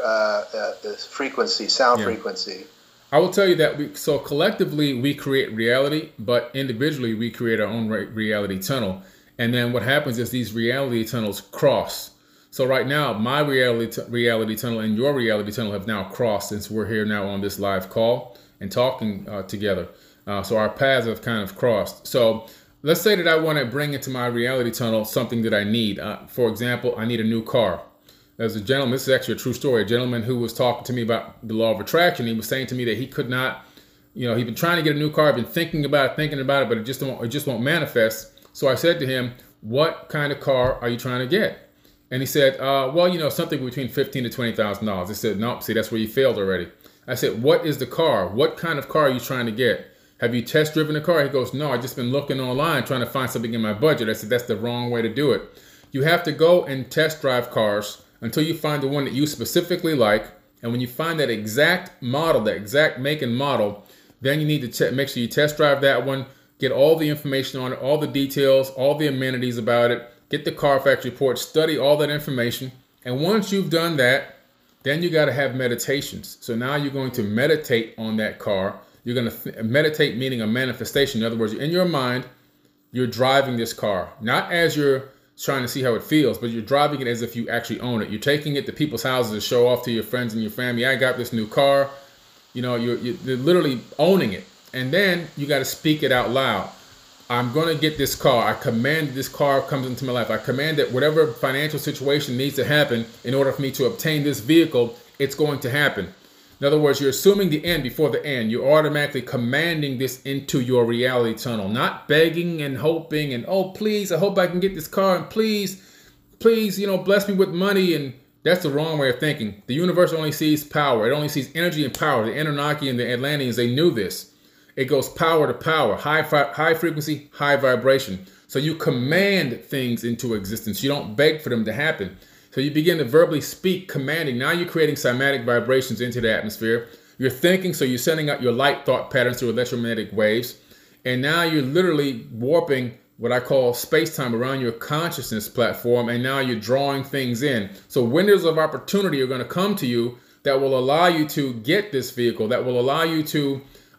frequency, sound frequency. I will tell you that so collectively we create reality, but individually we create our own reality tunnel. And then what happens is these reality tunnels cross. So right now, my reality tunnel and your reality tunnel have now crossed, since we're here now on this live call and talking together. So our paths have kind of crossed. So let's say that I want to bring into my reality tunnel something that I need. For example, I need a new car. There's a gentleman, this is actually a true story, a gentleman who was talking to me about the law of attraction. He was saying to me that he could not, he'd been trying to get a new car, been thinking about it, but it just won't manifest. So I said to him, what kind of car are you trying to get? And he said, something between $15,000 to $20,000. I said, no, see, that's where you failed already. I said, what is the car? What kind of car are you trying to get? Have you test driven the car? He goes, no, I just been looking online trying to find something in my budget. I said, that's the wrong way to do it. You have to go and test drive cars until you find the one that you specifically like. And when you find that exact model, that exact make and model, then you need to make sure you test drive that one, get all the information on it, all the details, all the amenities about it, get the Carfax report, study all that information. And once you've done that, then you got to have meditations. So now you're going to meditate on that car. You're going to meditate, meaning a manifestation. In other words, in your mind, you're driving this car, not as you're trying to see how it feels, but you're driving it as if you actually own it. You're taking it to people's houses to show off to your friends and your family. I got this new car. You're literally owning it. And then you got to speak it out loud. I'm going to get this car. I command that this car comes into my life. I command that whatever financial situation needs to happen in order for me to obtain this vehicle, it's going to happen. In other words, you're assuming the end before the end. You're automatically commanding this into your reality tunnel, not begging and hoping and, oh, please, I hope I can get this car, and please, bless me with money. And that's the wrong way of thinking. The universe only sees power. It only sees energy and power. The Anunnaki and the Atlanteans, they knew this. It goes power to power, high frequency, high vibration. So you command things into existence. You don't beg for them to happen. So you begin to verbally speak, commanding. Now you're creating cymatic vibrations into the atmosphere. You're thinking, so you're sending out your light thought patterns through electromagnetic waves. And now you're literally warping what I call space-time around your consciousness platform. And now you're drawing things in. So windows of opportunity are going to come to you that will allow you to get this vehicle, that will allow you to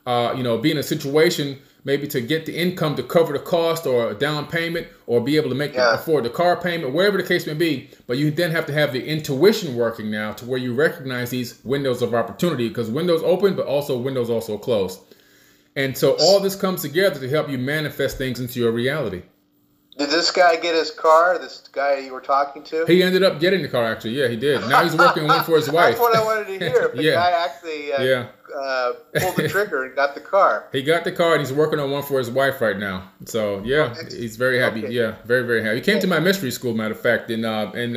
be in a situation maybe to get the income to cover the cost or a down payment, or be able to afford the car payment, wherever the case may be. But you then have to have the intuition working now to where you recognize these windows of opportunity, because windows open, but also windows also close. And so all this comes together to help you manifest things into your reality. Did this guy get his car? This guy you were talking to? He ended up getting the car, actually. Yeah, he did. Now he's working on one for his wife. That's what I wanted to hear. The guy actually pulled the trigger and got the car. He got the car, and he's working on one for his wife right now. So, yeah, he's very happy. Okay. Yeah, very, very happy. He came to my mystery school, matter of fact, in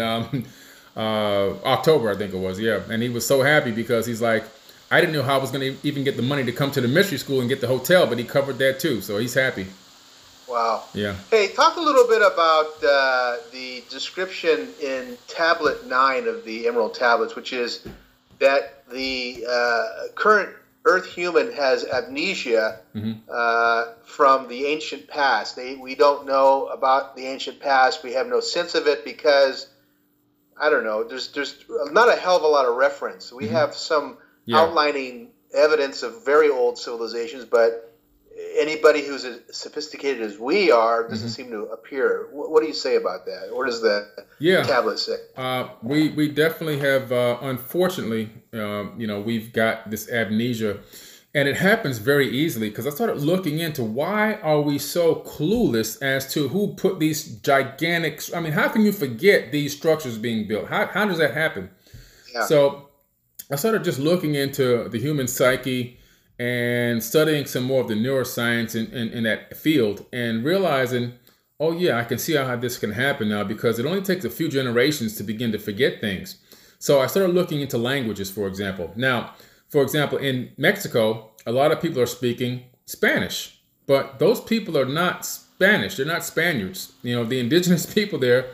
October, I think it was. Yeah, and he was so happy because he's like, I didn't know how I was going to even get the money to come to the mystery school and get the hotel, but he covered that too. So he's happy. Wow. Yeah. Hey, talk a little bit about the description in Tablet 9 of the Emerald Tablets, which is that the current Earth human has amnesia from the ancient past. We don't know about the ancient past. We have no sense of it because, I don't know, there's not a hell of a lot of reference. We have some outlining evidence of very old civilizations, but anybody who's as sophisticated as we are doesn't seem to appear. What do you say about that? What does the tablet say? We definitely have, unfortunately, we've got this amnesia, and it happens very easily because I started looking into why are we so clueless as to who put these gigantic, how can you forget these structures being built? How does that happen? Yeah. So I started just looking into the human psyche and studying some more of the neuroscience in that field, and realizing, oh yeah, I can see how this can happen now, because it only takes a few generations to begin to forget things. So I started looking into languages, for example. Now, for example, in Mexico, a lot of people are speaking Spanish, but those people are not Spanish. They're not Spaniards. The indigenous people there,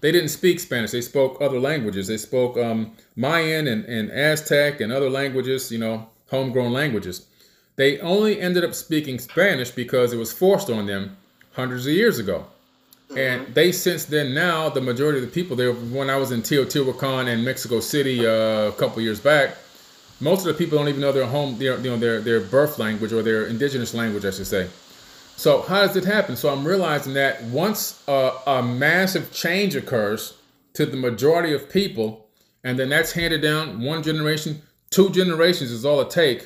they didn't speak Spanish. They spoke other languages. They spoke Mayan and Aztec and other languages, homegrown languages. They only ended up speaking Spanish because it was forced on them hundreds of years ago. And they, since then, now the majority of the people there, when I was in Teotihuacan and Mexico City a couple years back, most of the people don't even know their birth language, or their indigenous language, I should say. So how does it happen? So I'm realizing that once a massive change occurs to the majority of people, and then that's handed down one generation, 2 generations is all it takes,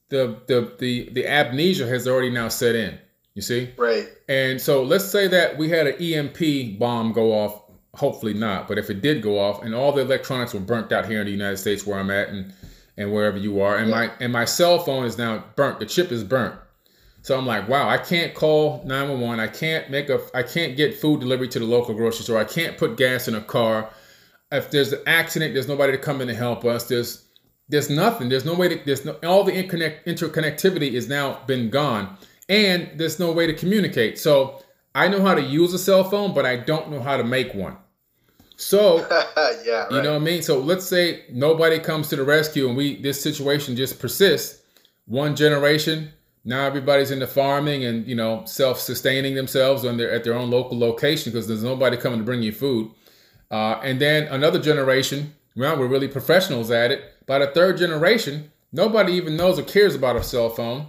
the amnesia has already now set in. You see? Right. And so let's say that we had an EMP bomb go off. Hopefully not, but if it did go off and all the electronics were burnt out here in the United States where I'm at and wherever you are, and my cell phone is now burnt, the chip is burnt. So I'm like, wow, I can't call 911. I can't get food delivered to the local grocery store. I can't put gas in a car. If there's an accident, there's nobody to come in to help us. There's nothing. There's no way to, all the interconnectivity is now been gone. And there's no way to communicate. So I know how to use a cell phone, but I don't know how to make one. So, yeah, right. You know what I mean? So let's say nobody comes to the rescue and this situation just persists. One generation, now everybody's into farming and, self-sustaining themselves at their own local location because there's nobody coming to bring you food. And then another generation, well, we're really professionals at it. By the 3rd generation, nobody even knows or cares about a cell phone.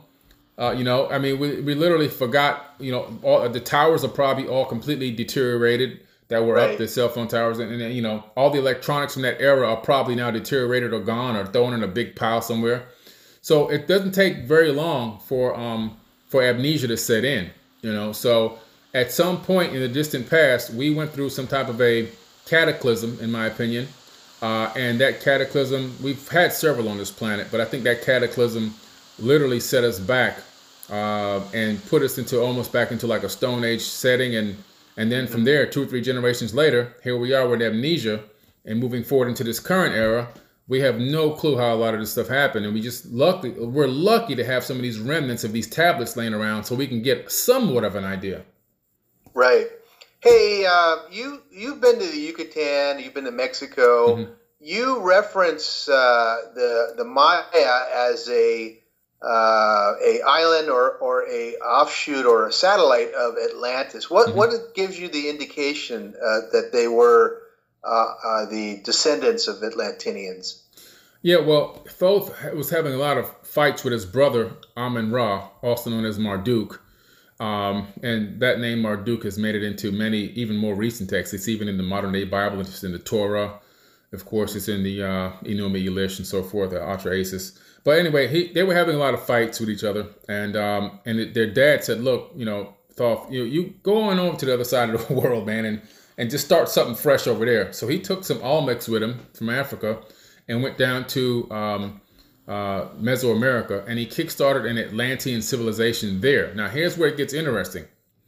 We literally forgot, all the towers are probably all completely deteriorated that were up, the cell phone towers. And all the electronics from that era are probably now deteriorated or gone or thrown in a big pile somewhere. So it doesn't take very long for amnesia to set in, So at some point in the distant past, we went through some type of a cataclysm, in my opinion. And that cataclysm, we've had several on this planet, but I think that cataclysm literally set us back and put us almost back into like a Stone Age setting. And then from there, 2 or 3 generations later, here we are with amnesia and moving forward into this current era. We have no clue how a lot of this stuff happened. And we're lucky to have some of these remnants of these tablets laying around so we can get somewhat of an idea. Right. Hey, you've been to the Yucatan, you've been to Mexico. Mm-hmm. You reference the Maya as a island or a offshoot or a satellite of Atlantis. What gives you the indication that they were the descendants of Atlanteans? Yeah, well, Thoth was having a lot of fights with his brother Amun-Ra, also known as Marduk. And that name Marduk has made it into many even more recent texts. It's even in the modern day Bible. It's in the Torah. Of course, it's in the Enuma Elish and so forth, the Atrahasis. But anyway, they were having a lot of fights with each other. And their dad said, look, Thoth, you go on over to the other side of the world, man, and just start something fresh over there. So he took some Olmecs with him from Africa and went down to Mesoamerica, and he kickstarted an Atlantean civilization there. Now, here's where it gets interesting.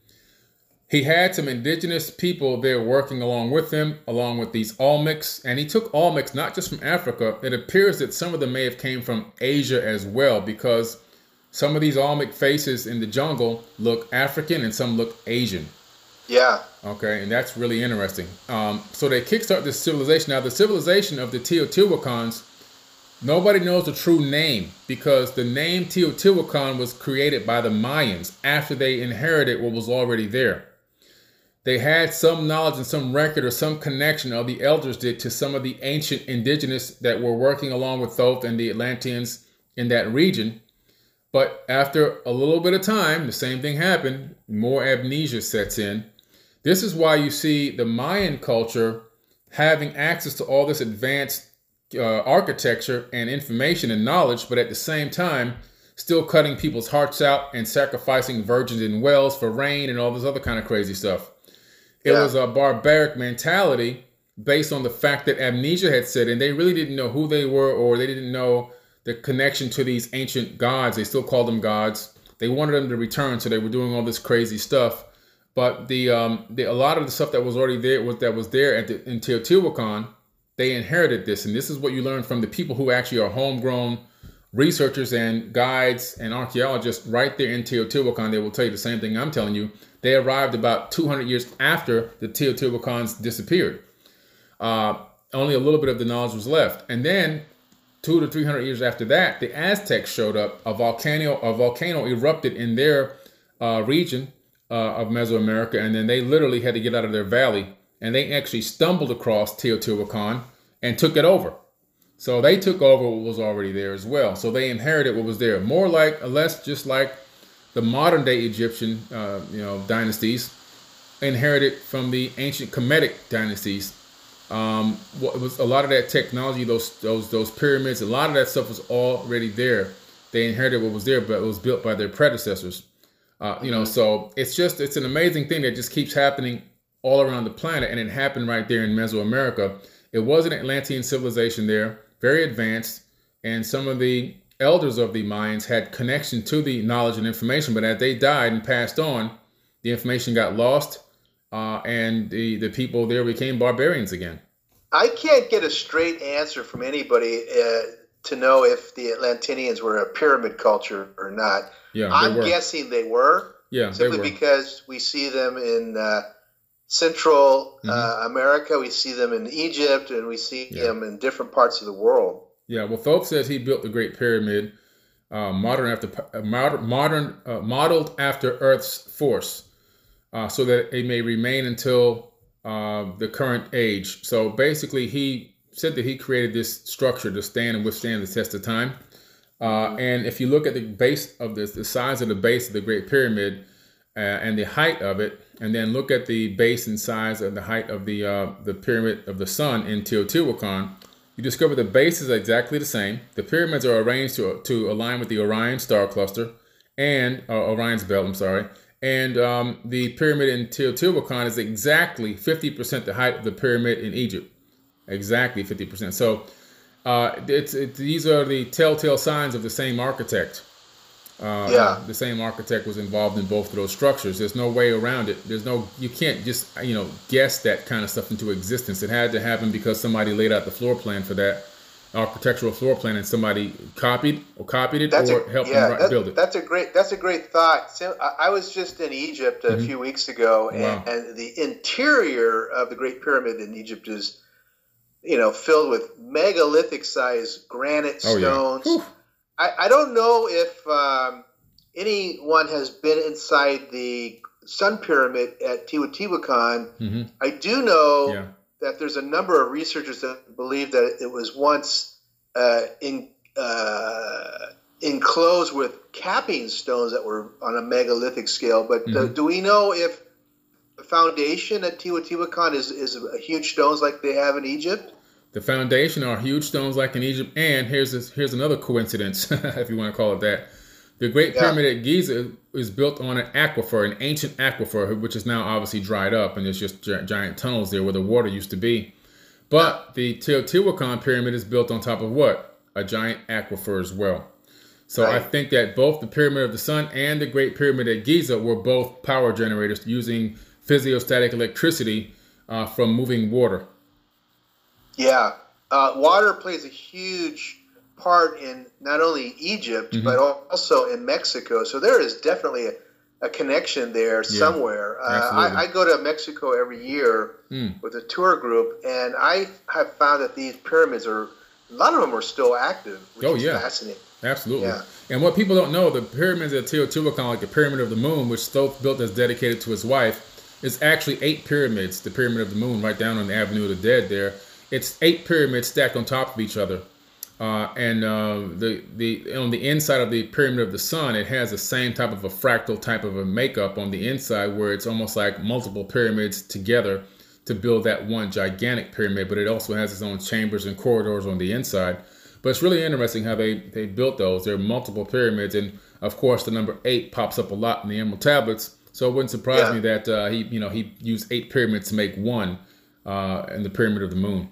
He had some indigenous people there working along with him, along with these Olmecs, and he took Olmecs not just from Africa. It appears that some of them may have came from Asia as well, because some of these Olmec faces in the jungle look African and some look Asian. Yeah. Okay, and that's really interesting. So they kickstart this civilization. Now, the civilization of the Teotihuacans, nobody knows the true name because the name Teotihuacan was created by the Mayans after they inherited what was already there. They had some knowledge and some record or some connection, or the elders did, to some of the ancient indigenous that were working along with Thoth and the Atlanteans in that region. But after a little bit of time, the same thing happened. More amnesia sets in. This is why you see the Mayan culture having access to all this advanced architecture and information and knowledge, but at the same time, still cutting people's hearts out and sacrificing virgins in wells for rain and all this other kind of crazy stuff. It was a barbaric mentality based on the fact that amnesia had set in. They really didn't know who they were, or they didn't know the connection to these ancient gods. They still called them gods. They wanted them to return, so they were doing all this crazy stuff. But a lot of the stuff that was already there, in Teotihuacan, they inherited this. And this is what you learn from the people who actually are homegrown researchers and guides and archaeologists right there in Teotihuacan, they will tell you the same thing I'm telling you. They arrived about 200 years after the Teotihuacans disappeared. Only a little bit of the knowledge was left. And then 200 to 300 years after that, the Aztecs showed up. A volcano erupted in their region of Mesoamerica, and then they literally had to get out of their valley, and they actually stumbled across Teotihuacan and took it over. So they took over what was already there as well. So they inherited what was there, less just like the modern day Egyptian, dynasties inherited from the ancient Kemetic dynasties. What was a lot of that technology, those pyramids, a lot of that stuff was already there. They inherited what was there, but it was built by their predecessors. So it's an amazing thing that just keeps happening all around the planet, and it happened right there in Mesoamerica. It was an Atlantean civilization there, very advanced, and some of the elders of the Mayans had connection to the knowledge and information, but as they died and passed on, the information got lost, and the people there became barbarians again. I can't get a straight answer from anybody to know if the Atlanteans were a pyramid culture or not. Yeah, I'm guessing they were. Yeah, simply they were. because we see them in Central America, we see them in Egypt, and we see them in different parts of the world. Yeah, well, Thoth says he built the Great Pyramid, modeled after Earth's force, so that it may remain until the current age. So basically, he said that he created this structure to stand and withstand the test of time. And if you look at the base of this, the size of the base of the Great Pyramid and the height of it, and then look at the base and size of the height of the Pyramid of the Sun in Teotihuacan, you discover the base is exactly the same. The pyramids are arranged to align with the Orion star cluster and Orion's belt. I'm sorry. And the pyramid in Teotihuacan is exactly 50% the height of the pyramid in Egypt. Exactly 50%. So these are the telltale signs of the same architect. The same architect was involved in both of those structures. There's no way around it. You can't just guess that kind of stuff into existence. It had to happen because somebody laid out the floor plan for that architectural floor plan, and somebody copied it or helped them build it. That's a great thought. So, I was just in Egypt a few weeks ago, and the interior of the Great Pyramid in Egypt is filled with megalithic-sized granite stones. Yeah. I don't know if anyone has been inside the Sun Pyramid at Teotihuacan. Mm-hmm. I do know that there's a number of researchers that believe that it was once enclosed with capping stones that were on a megalithic scale. But do we know if the foundation at Teotihuacan is huge stones like they have in Egypt? The foundation are huge stones like in Egypt, and here's another coincidence, if you want to call it that. The Great Pyramid at Giza is built on an ancient aquifer, which is now obviously dried up, and there's just giant tunnels there where the water used to be. But the Teotihuacan Pyramid is built on top of what? A giant aquifer as well. So I think that both the Pyramid of the Sun and the Great Pyramid at Giza were both power generators using physiostatic electricity from moving water. Yeah, water plays a huge part in not only Egypt, but also in Mexico. So there is definitely a connection there somewhere. I go to Mexico every year with a tour group, and I have found that these pyramids a lot of them are still active, which is fascinating. Absolutely. Yeah. And what people don't know, the pyramids at Teotihuacan, like the Pyramid of the Moon, which Thoth built as dedicated to his wife, is actually 8 pyramids, the Pyramid of the Moon, right down on the Avenue of the Dead there. It's 8 pyramids stacked on top of each other. And on the inside of the Pyramid of the Sun, it has the same type of a fractal type of a makeup on the inside, where it's almost like multiple pyramids together to build that one gigantic pyramid, but it also has its own chambers and corridors on the inside. But it's really interesting how they built those. There are multiple pyramids, and of course the number 8 pops up a lot in the Emerald Tablets. So it wouldn't surprise me that he used 8 pyramids to make one in the Pyramid of the Moon.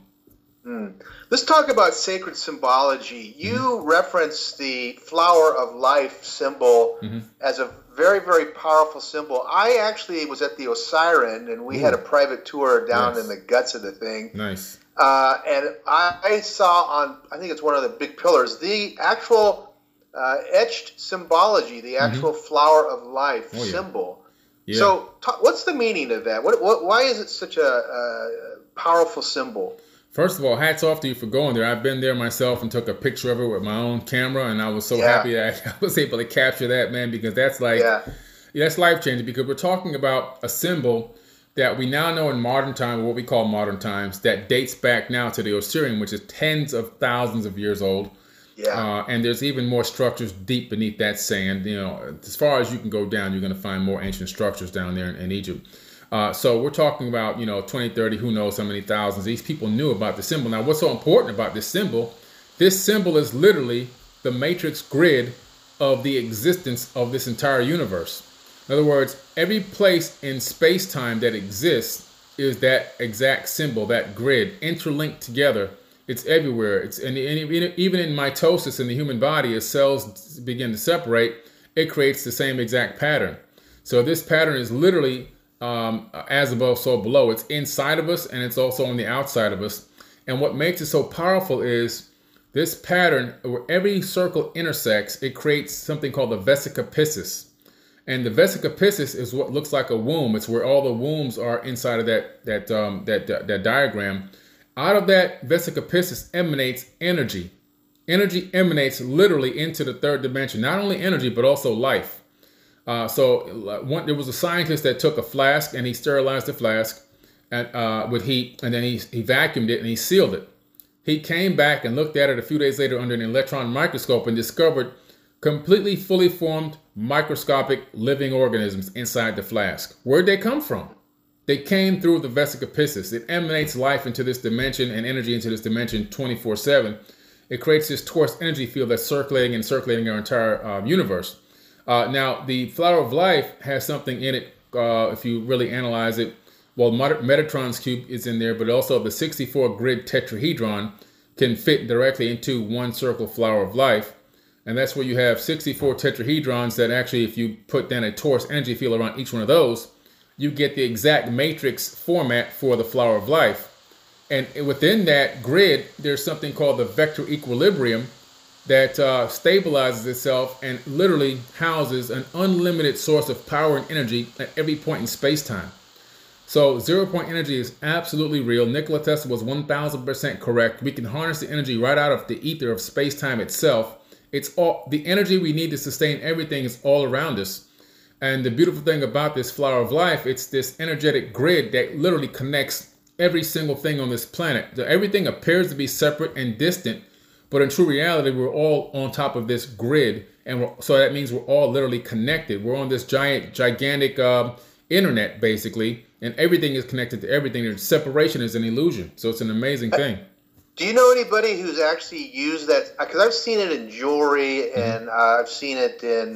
Let's talk about sacred symbology. You referenced the flower of life symbol as a very, very powerful symbol. I actually was at the Osiren, and we had a private tour down in the guts of the thing. Nice. And I saw I think it's one of the big pillars, the actual etched symbology, the actual flower of life symbol. Yeah. So, what's the meaning of that? Why is it such a powerful symbol? First of all, hats off to you for going there. I've been there myself and took a picture of it with my own camera, and I was so happy that I was able to capture that, man, because that's like, that's life-changing, because we're talking about a symbol that we now know in modern time, what we call modern times, that dates back now to the Osirian, which is tens of thousands of years old. Yeah. And there's even more structures deep beneath that sand. You know, as far as you can go down, you're going to find more ancient structures down there in Egypt. So we're talking about, 20, 30, who knows how many thousands. These people knew about the symbol. Now, what's so important about this symbol is literally the matrix grid of the existence of this entire universe. In other words, every place in space-time that exists is that exact symbol, that grid, interlinked together. It's everywhere. And even in mitosis in the human body, as cells begin to separate, it creates the same exact pattern. So this pattern is literally as above, so below. It's inside of us, and it's also on the outside of us. And what makes it so powerful is this pattern, where every circle intersects, it creates something called the vesica piscis. And the vesica piscis is what looks like a womb. It's where all the wombs are inside of that diagram. Out of that vesica piscis emanates energy. Energy emanates literally into the third dimension. Not only energy, but also life. There was a scientist that took a flask and he sterilized the flask with heat, and then he vacuumed it and he sealed it. He came back and looked at it a few days later under an electron microscope and discovered completely fully formed microscopic living organisms inside the flask. Where'd they come from? They came through the vesica piscis. It emanates life into this dimension and energy into this dimension 24/7. It creates this torus energy field that's circulating our entire universe. Now, the flower of life has something in it, if you really analyze it. Well, Metatron's cube is in there, but also the 64 grid tetrahedron can fit directly into one circle flower of life. And that's where you have 64 tetrahedrons that actually, if you put down a torus energy field around each one of those, you get the exact matrix format for the flower of life. And within that grid, there's something called the vector equilibrium that stabilizes itself and literally houses an unlimited source of power and energy at every point in space-time. So 0-point energy is absolutely real. Nikola Tesla was 1000% correct. We can harness the energy right out of the ether of space-time itself. It's all the energy we need to sustain everything is all around us. And the beautiful thing about this flower of life, it's this energetic grid that literally connects every single thing on this planet. So everything appears to be separate and distant, but in true reality, we're all on top of this grid. And so that means we're all literally connected. We're on this gigantic internet, basically, and everything is connected to everything. The separation is an illusion. So it's an amazing thing. Do you know anybody who's actually used that? Because I've seen it in jewelry, and I've seen it in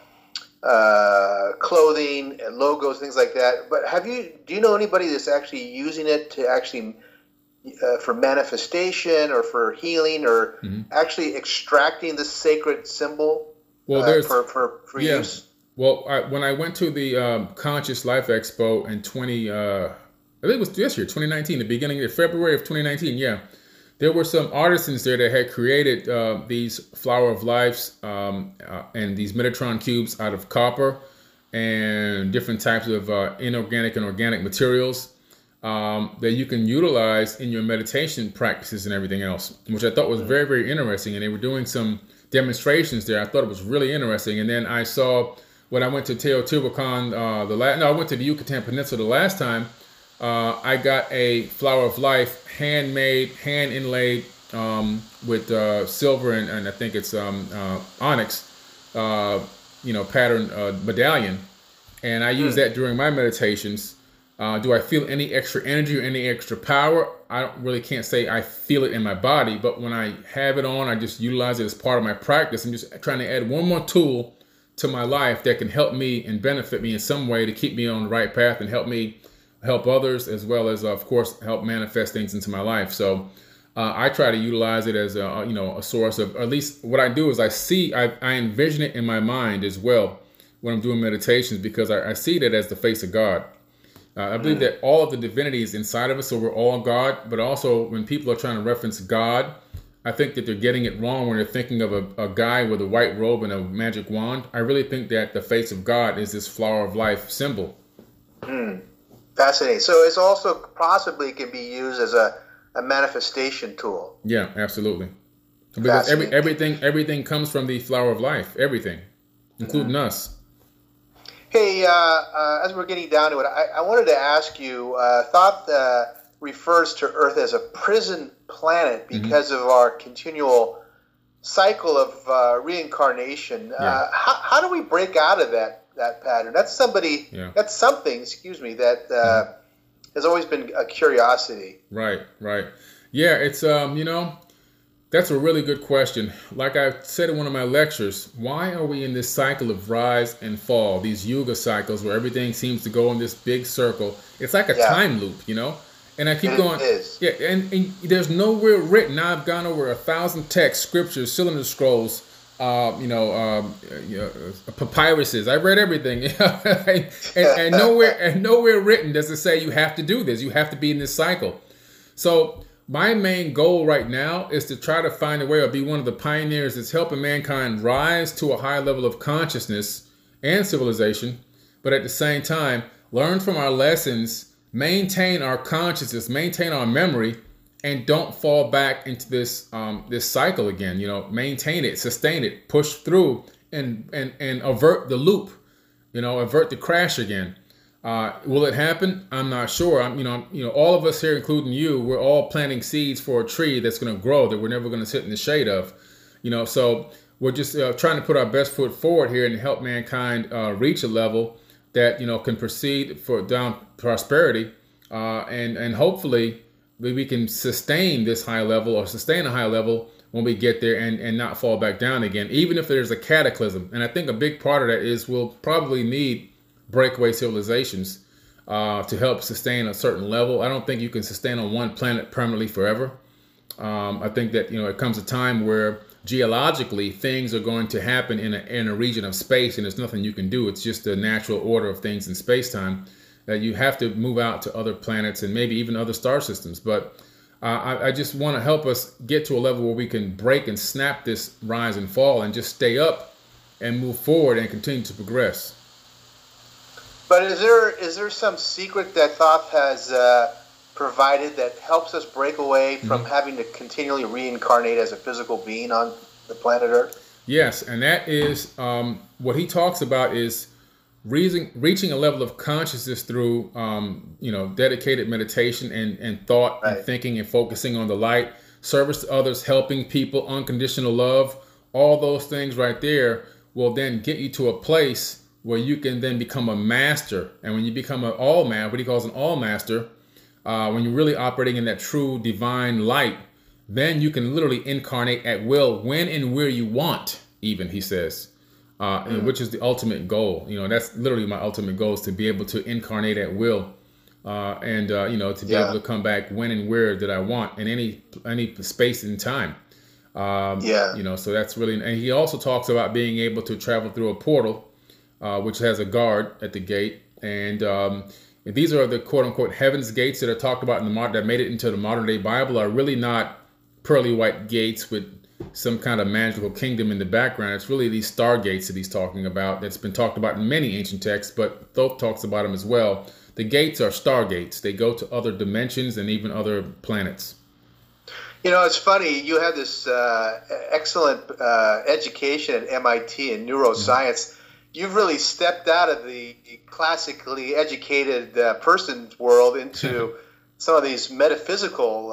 clothing, and logos, things like that. But do you know anybody that's actually using it to actually for manifestation or for healing or actually extracting the sacred symbol for use? Well, when I went to the Conscious Life Expo in I think it was this year, 2019, the beginning of February of 2019, there were some artisans there that had created these flower of lives and these Metatron cubes out of copper and different types of inorganic and organic materials that you can utilize in your meditation practices and everything else, which I thought was very, very interesting. And they were doing some demonstrations there. I thought it was really interesting. And then I saw when I went to Teotihuacan, I went to the Yucatan Peninsula the last time. I got a flower of life, handmade, hand inlaid with silver and I think it's onyx, pattern medallion, and I use that during my meditations. Do I feel any extra energy or any extra power? Can't say I feel it in my body, but when I have it on, I just utilize it as part of my practice. I'm just trying to add one more tool to my life that can help me and benefit me in some way to keep me on the right path and help others, as well as, of course, help manifest things into my life. So I try to utilize it as a source of, at least what I do is I envision it in my mind as well when I'm doing meditations, because I see that as the face of God. I believe that all of the divinity is inside of us, so we're all God. But also, when people are trying to reference God, I think that they're getting it wrong when they're thinking of a guy with a white robe and a magic wand. I really think that the face of God is this flower of life symbol. Fascinating. So it's also possibly can be used as a manifestation tool. Yeah, absolutely. Because everything comes from the flower of life. Everything, including us. Hey, as we're getting down to it, I wanted to ask you, Thoth refers to Earth as a prison planet because of our continual cycle of reincarnation. Yeah. How do we break out of that pattern? That's something, that has always been a curiosity. Right. Yeah, it's, that's a really good question. Like I said in one of my lectures, why are we in this cycle of rise and fall, these yuga cycles where everything seems to go in this big circle? It's like a time loop, And I keep going. Yeah, and there's nowhere written. Now I've gone over 1,000 texts, scriptures, cylinder scrolls, papyruses. I've read everything, and nowhere written does it say you have to do this. You have to be in this cycle. So my main goal right now is to try to find a way or be one of the pioneers that's helping mankind rise to a high level of consciousness and civilization, but at the same time learn from our lessons. Maintain our consciousness, maintain our memory, and don't fall back into this cycle again. Maintain it, sustain it, push through, and avert the loop. Avert the crash again. Will it happen? I'm not sure. All of us here, including you, we're all planting seeds for a tree that's going to grow that we're never going to sit in the shade of. So we're just trying to put our best foot forward here and help mankind reach a level that can proceed for down prosperity, and hopefully we can sustain this high level or sustain a high level when we get there and not fall back down again, even if there's a cataclysm. And I think a big part of that is we'll probably need breakaway civilizations to help sustain a certain level. I don't think you can sustain on one planet permanently forever. I think that it comes a time where geologically things are going to happen in a region of space, and there's nothing you can do. It's just the natural order of things in space-time that you have to move out to other planets and maybe even other star systems. But I just want to help us get to a level where we can break and snap this rise and fall and just stay up and move forward and continue to progress. But is there some secret that Thoth has provided that helps us break away from having to continually reincarnate as a physical being on the planet Earth? Yes, and that is what he talks about is reaching a level of consciousness through dedicated meditation and thought and thinking and focusing on the light, service to others, helping people, unconditional love. All those things right there will then get you to a place where you can then become a master. And when you become an all-man, what he calls an all-master, when you're really operating in that true divine light, then you can literally incarnate at will, when and where you want, even, he says, which is the ultimate goal. That's literally my ultimate goal, is to be able to incarnate at will, and to be able to come back when and where that I want in any space and time. So that's really, and he also talks about being able to travel through a portal, which has a guard at the gate, and these are the quote-unquote heaven's gates that are talked about in that made it into the modern-day Bible, are really not pearly white gates with some kind of magical kingdom in the background. It's really these stargates that he's talking about, that's been talked about in many ancient texts, but Thoth talks about them as well. The gates are stargates. They go to other dimensions and even other planets. It's funny, you have this excellent education at MIT in neuroscience. You've really stepped out of the classically educated person's world into some of these metaphysical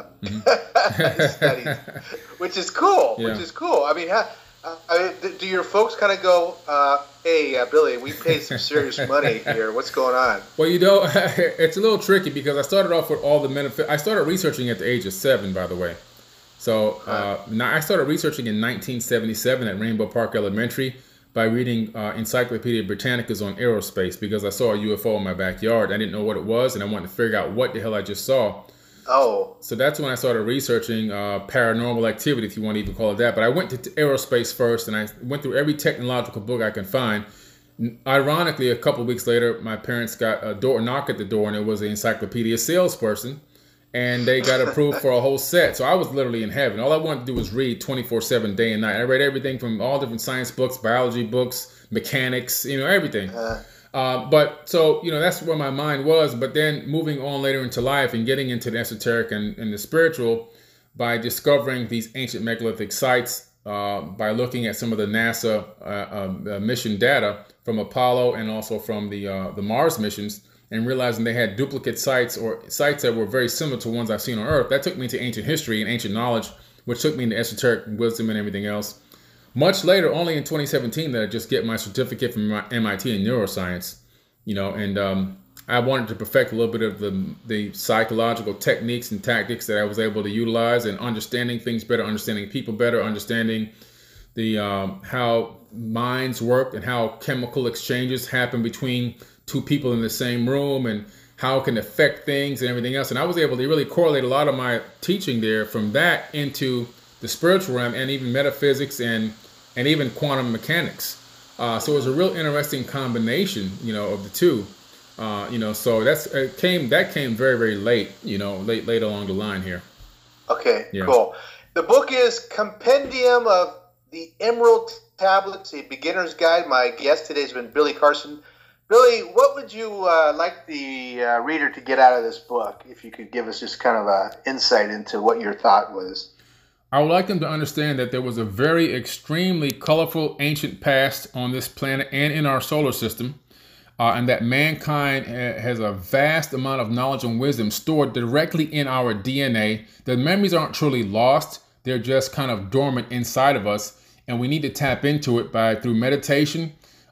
studies, which is cool. I mean, do your folks kind of go, hey, Billy, we paid some serious money here. What's going on? Well, it's a little tricky because I started off with all the I started researching at the age of 7, by the way. So now I started researching in 1977 at Rainbow Park Elementary by reading Encyclopedia Britannicas on aerospace, because I saw a UFO in my backyard. I didn't know what it was, and I wanted to figure out what the hell I just saw. Oh. So that's when I started researching paranormal activity, if you want to even call it that. But I went to aerospace first, and I went through every technological book I can find. Ironically, a couple of weeks later, my parents got a knock at the door, and it was an encyclopedia salesperson. and they got approved for a whole set. So I was literally in heaven. All I wanted to do was read 24/7, day and night. I read everything from all different science books, biology books, mechanics, everything. But so, that's where my mind was. But then moving on later into life and getting into the esoteric and the spiritual by discovering these ancient megalithic sites, by looking at some of the NASA mission data from Apollo and also from the Mars missions, and realizing they had duplicate sites or sites that were very similar to ones I've seen on Earth. That took me into ancient history and ancient knowledge, which took me into esoteric wisdom and everything else. Much later, only in 2017, that I just get my certificate from MIT in neuroscience, and I wanted to perfect a little bit of the psychological techniques and tactics that I was able to utilize, and understanding things better, understanding people better, understanding the how minds work and how chemical exchanges happen between two people in the same room, and how it can affect things and everything else. And I was able to really correlate a lot of my teaching there from that into the spiritual realm and even metaphysics and even quantum mechanics. So it was a real interesting combination, of the two. So that came very, very late, late along the line here. Okay, yeah. Cool. The book is Compendium of the Emerald Tablets, a beginner's guide. My guest today has been Billy Carson. Billy, what would you like the reader to get out of this book? If you could give us just kind of an insight into what your thought was. I would like them to understand that there was a very extremely colorful ancient past on this planet and in our solar system, and that mankind has a vast amount of knowledge and wisdom stored directly in our DNA. The memories aren't truly lost. They're just kind of dormant inside of us, and we need to tap into it through meditation,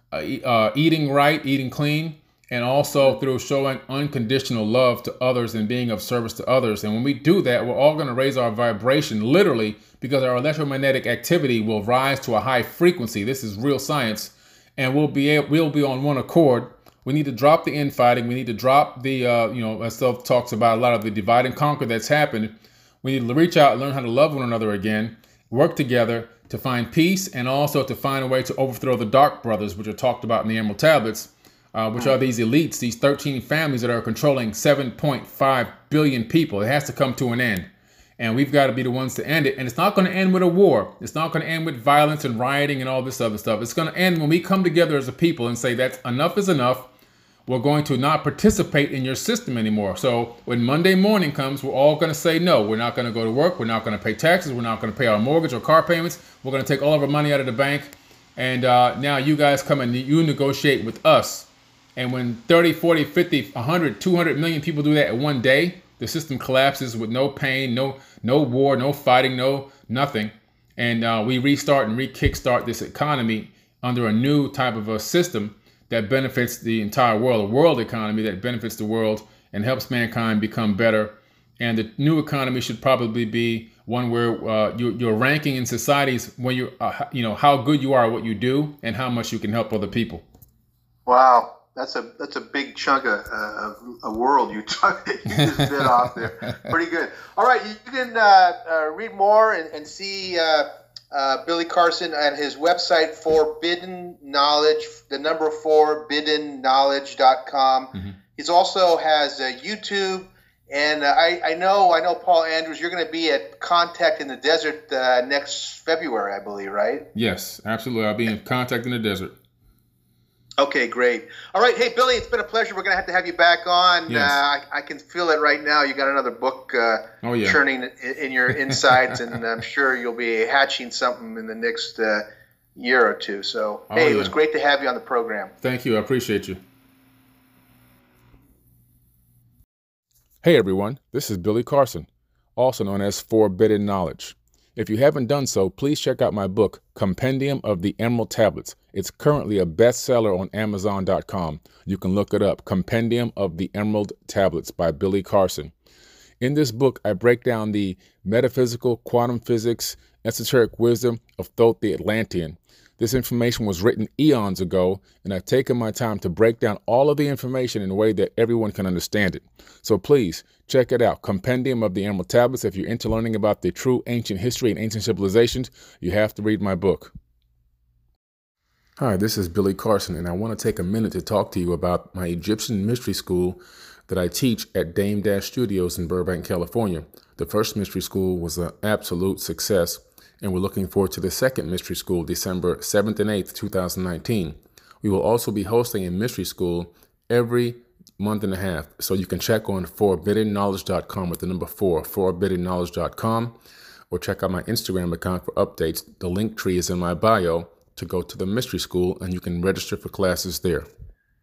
eating right, eating clean, and also through showing unconditional love to others and being of service to others. And when we do that, we're all going to raise our vibration, literally, because our electromagnetic activity will rise to a high frequency. This is real science, and we'll be on one accord. We need to drop the infighting. We need to drop the, as Self talks about a lot of the divide and conquer that's happened. We need to reach out and learn how to love one another again, work together to find peace, and also to find a way to overthrow the Dark Brothers, which are talked about in the Emerald Tablets, which are these elites, these 13 families that are controlling 7.5 billion people. It has to come to an end. And we've got to be the ones to end it. And it's not going to end with a war. It's not going to end with violence and rioting and all this other stuff. It's going to end when we come together as a people and say that enough is enough. We're going to not participate in your system anymore. So when Monday morning comes, we're all going to say no. We're not going to go to work. We're not going to pay taxes. We're not going to pay our mortgage or car payments. We're going to take all of our money out of the bank. And now you guys come and you negotiate with us. And when 30, 40, 50, 100, 200 million people do that in one day, the system collapses with no pain, no war, no fighting, no nothing. And we restart and kickstart this economy under a new type of a system that benefits the entire world, a world economy that benefits the world and helps mankind become better. And the new economy should probably be one where you're ranking in societies when you how good you are at what you do and how much you can help other people. Wow. That's a big chunk of a world you just bit off there. Pretty good. All right, you can read more and see Billy Carson at his website, Forbidden Knowledge, the number 4, forbiddenknowledge.com. Mm-hmm. He also has YouTube, and I know Paul Andrews, you're going to be at Contact in the Desert next February, I believe, right? Yes, absolutely. I'll be in Contact in the Desert. Okay, great. All right. Hey, Billy, it's been a pleasure. We're going to have you back on. Yes. I can feel it right now. You got another book churning in your insides, and I'm sure you'll be hatching something in the next year or two. So, it was great to have you on the program. Thank you. I appreciate you. Hey, everyone. This is Billy Carson, also known as Forbidden Knowledge. If you haven't done so, please check out my book, Compendium of the Emerald Tablets. It's currently a bestseller on Amazon.com. You can look it up, Compendium of the Emerald Tablets by Billy Carson. In this book, I break down the metaphysical, quantum physics, esoteric wisdom of Thoth the Atlantean. This information was written eons ago, and I've taken my time to break down all of the information in a way that everyone can understand it. So please, check it out, Compendium of the Emerald Tablets. If you're into learning about the true ancient history and ancient civilizations, you have to read my book. Hi, this is Billy Carson, and I want to take a minute to talk to you about my Egyptian Mystery School that I teach at Dame Dash Studios in Burbank, California. The first mystery school was an absolute success, and we're looking forward to the second mystery school, December 7th and 8th, 2019. We will also be hosting a mystery school every month and a half, so you can check on forbiddenknowledge.com with the number 4, forbiddenknowledge.com, or check out my Instagram account for updates. The link tree is in my bio to go to the mystery school, and you can register for classes there.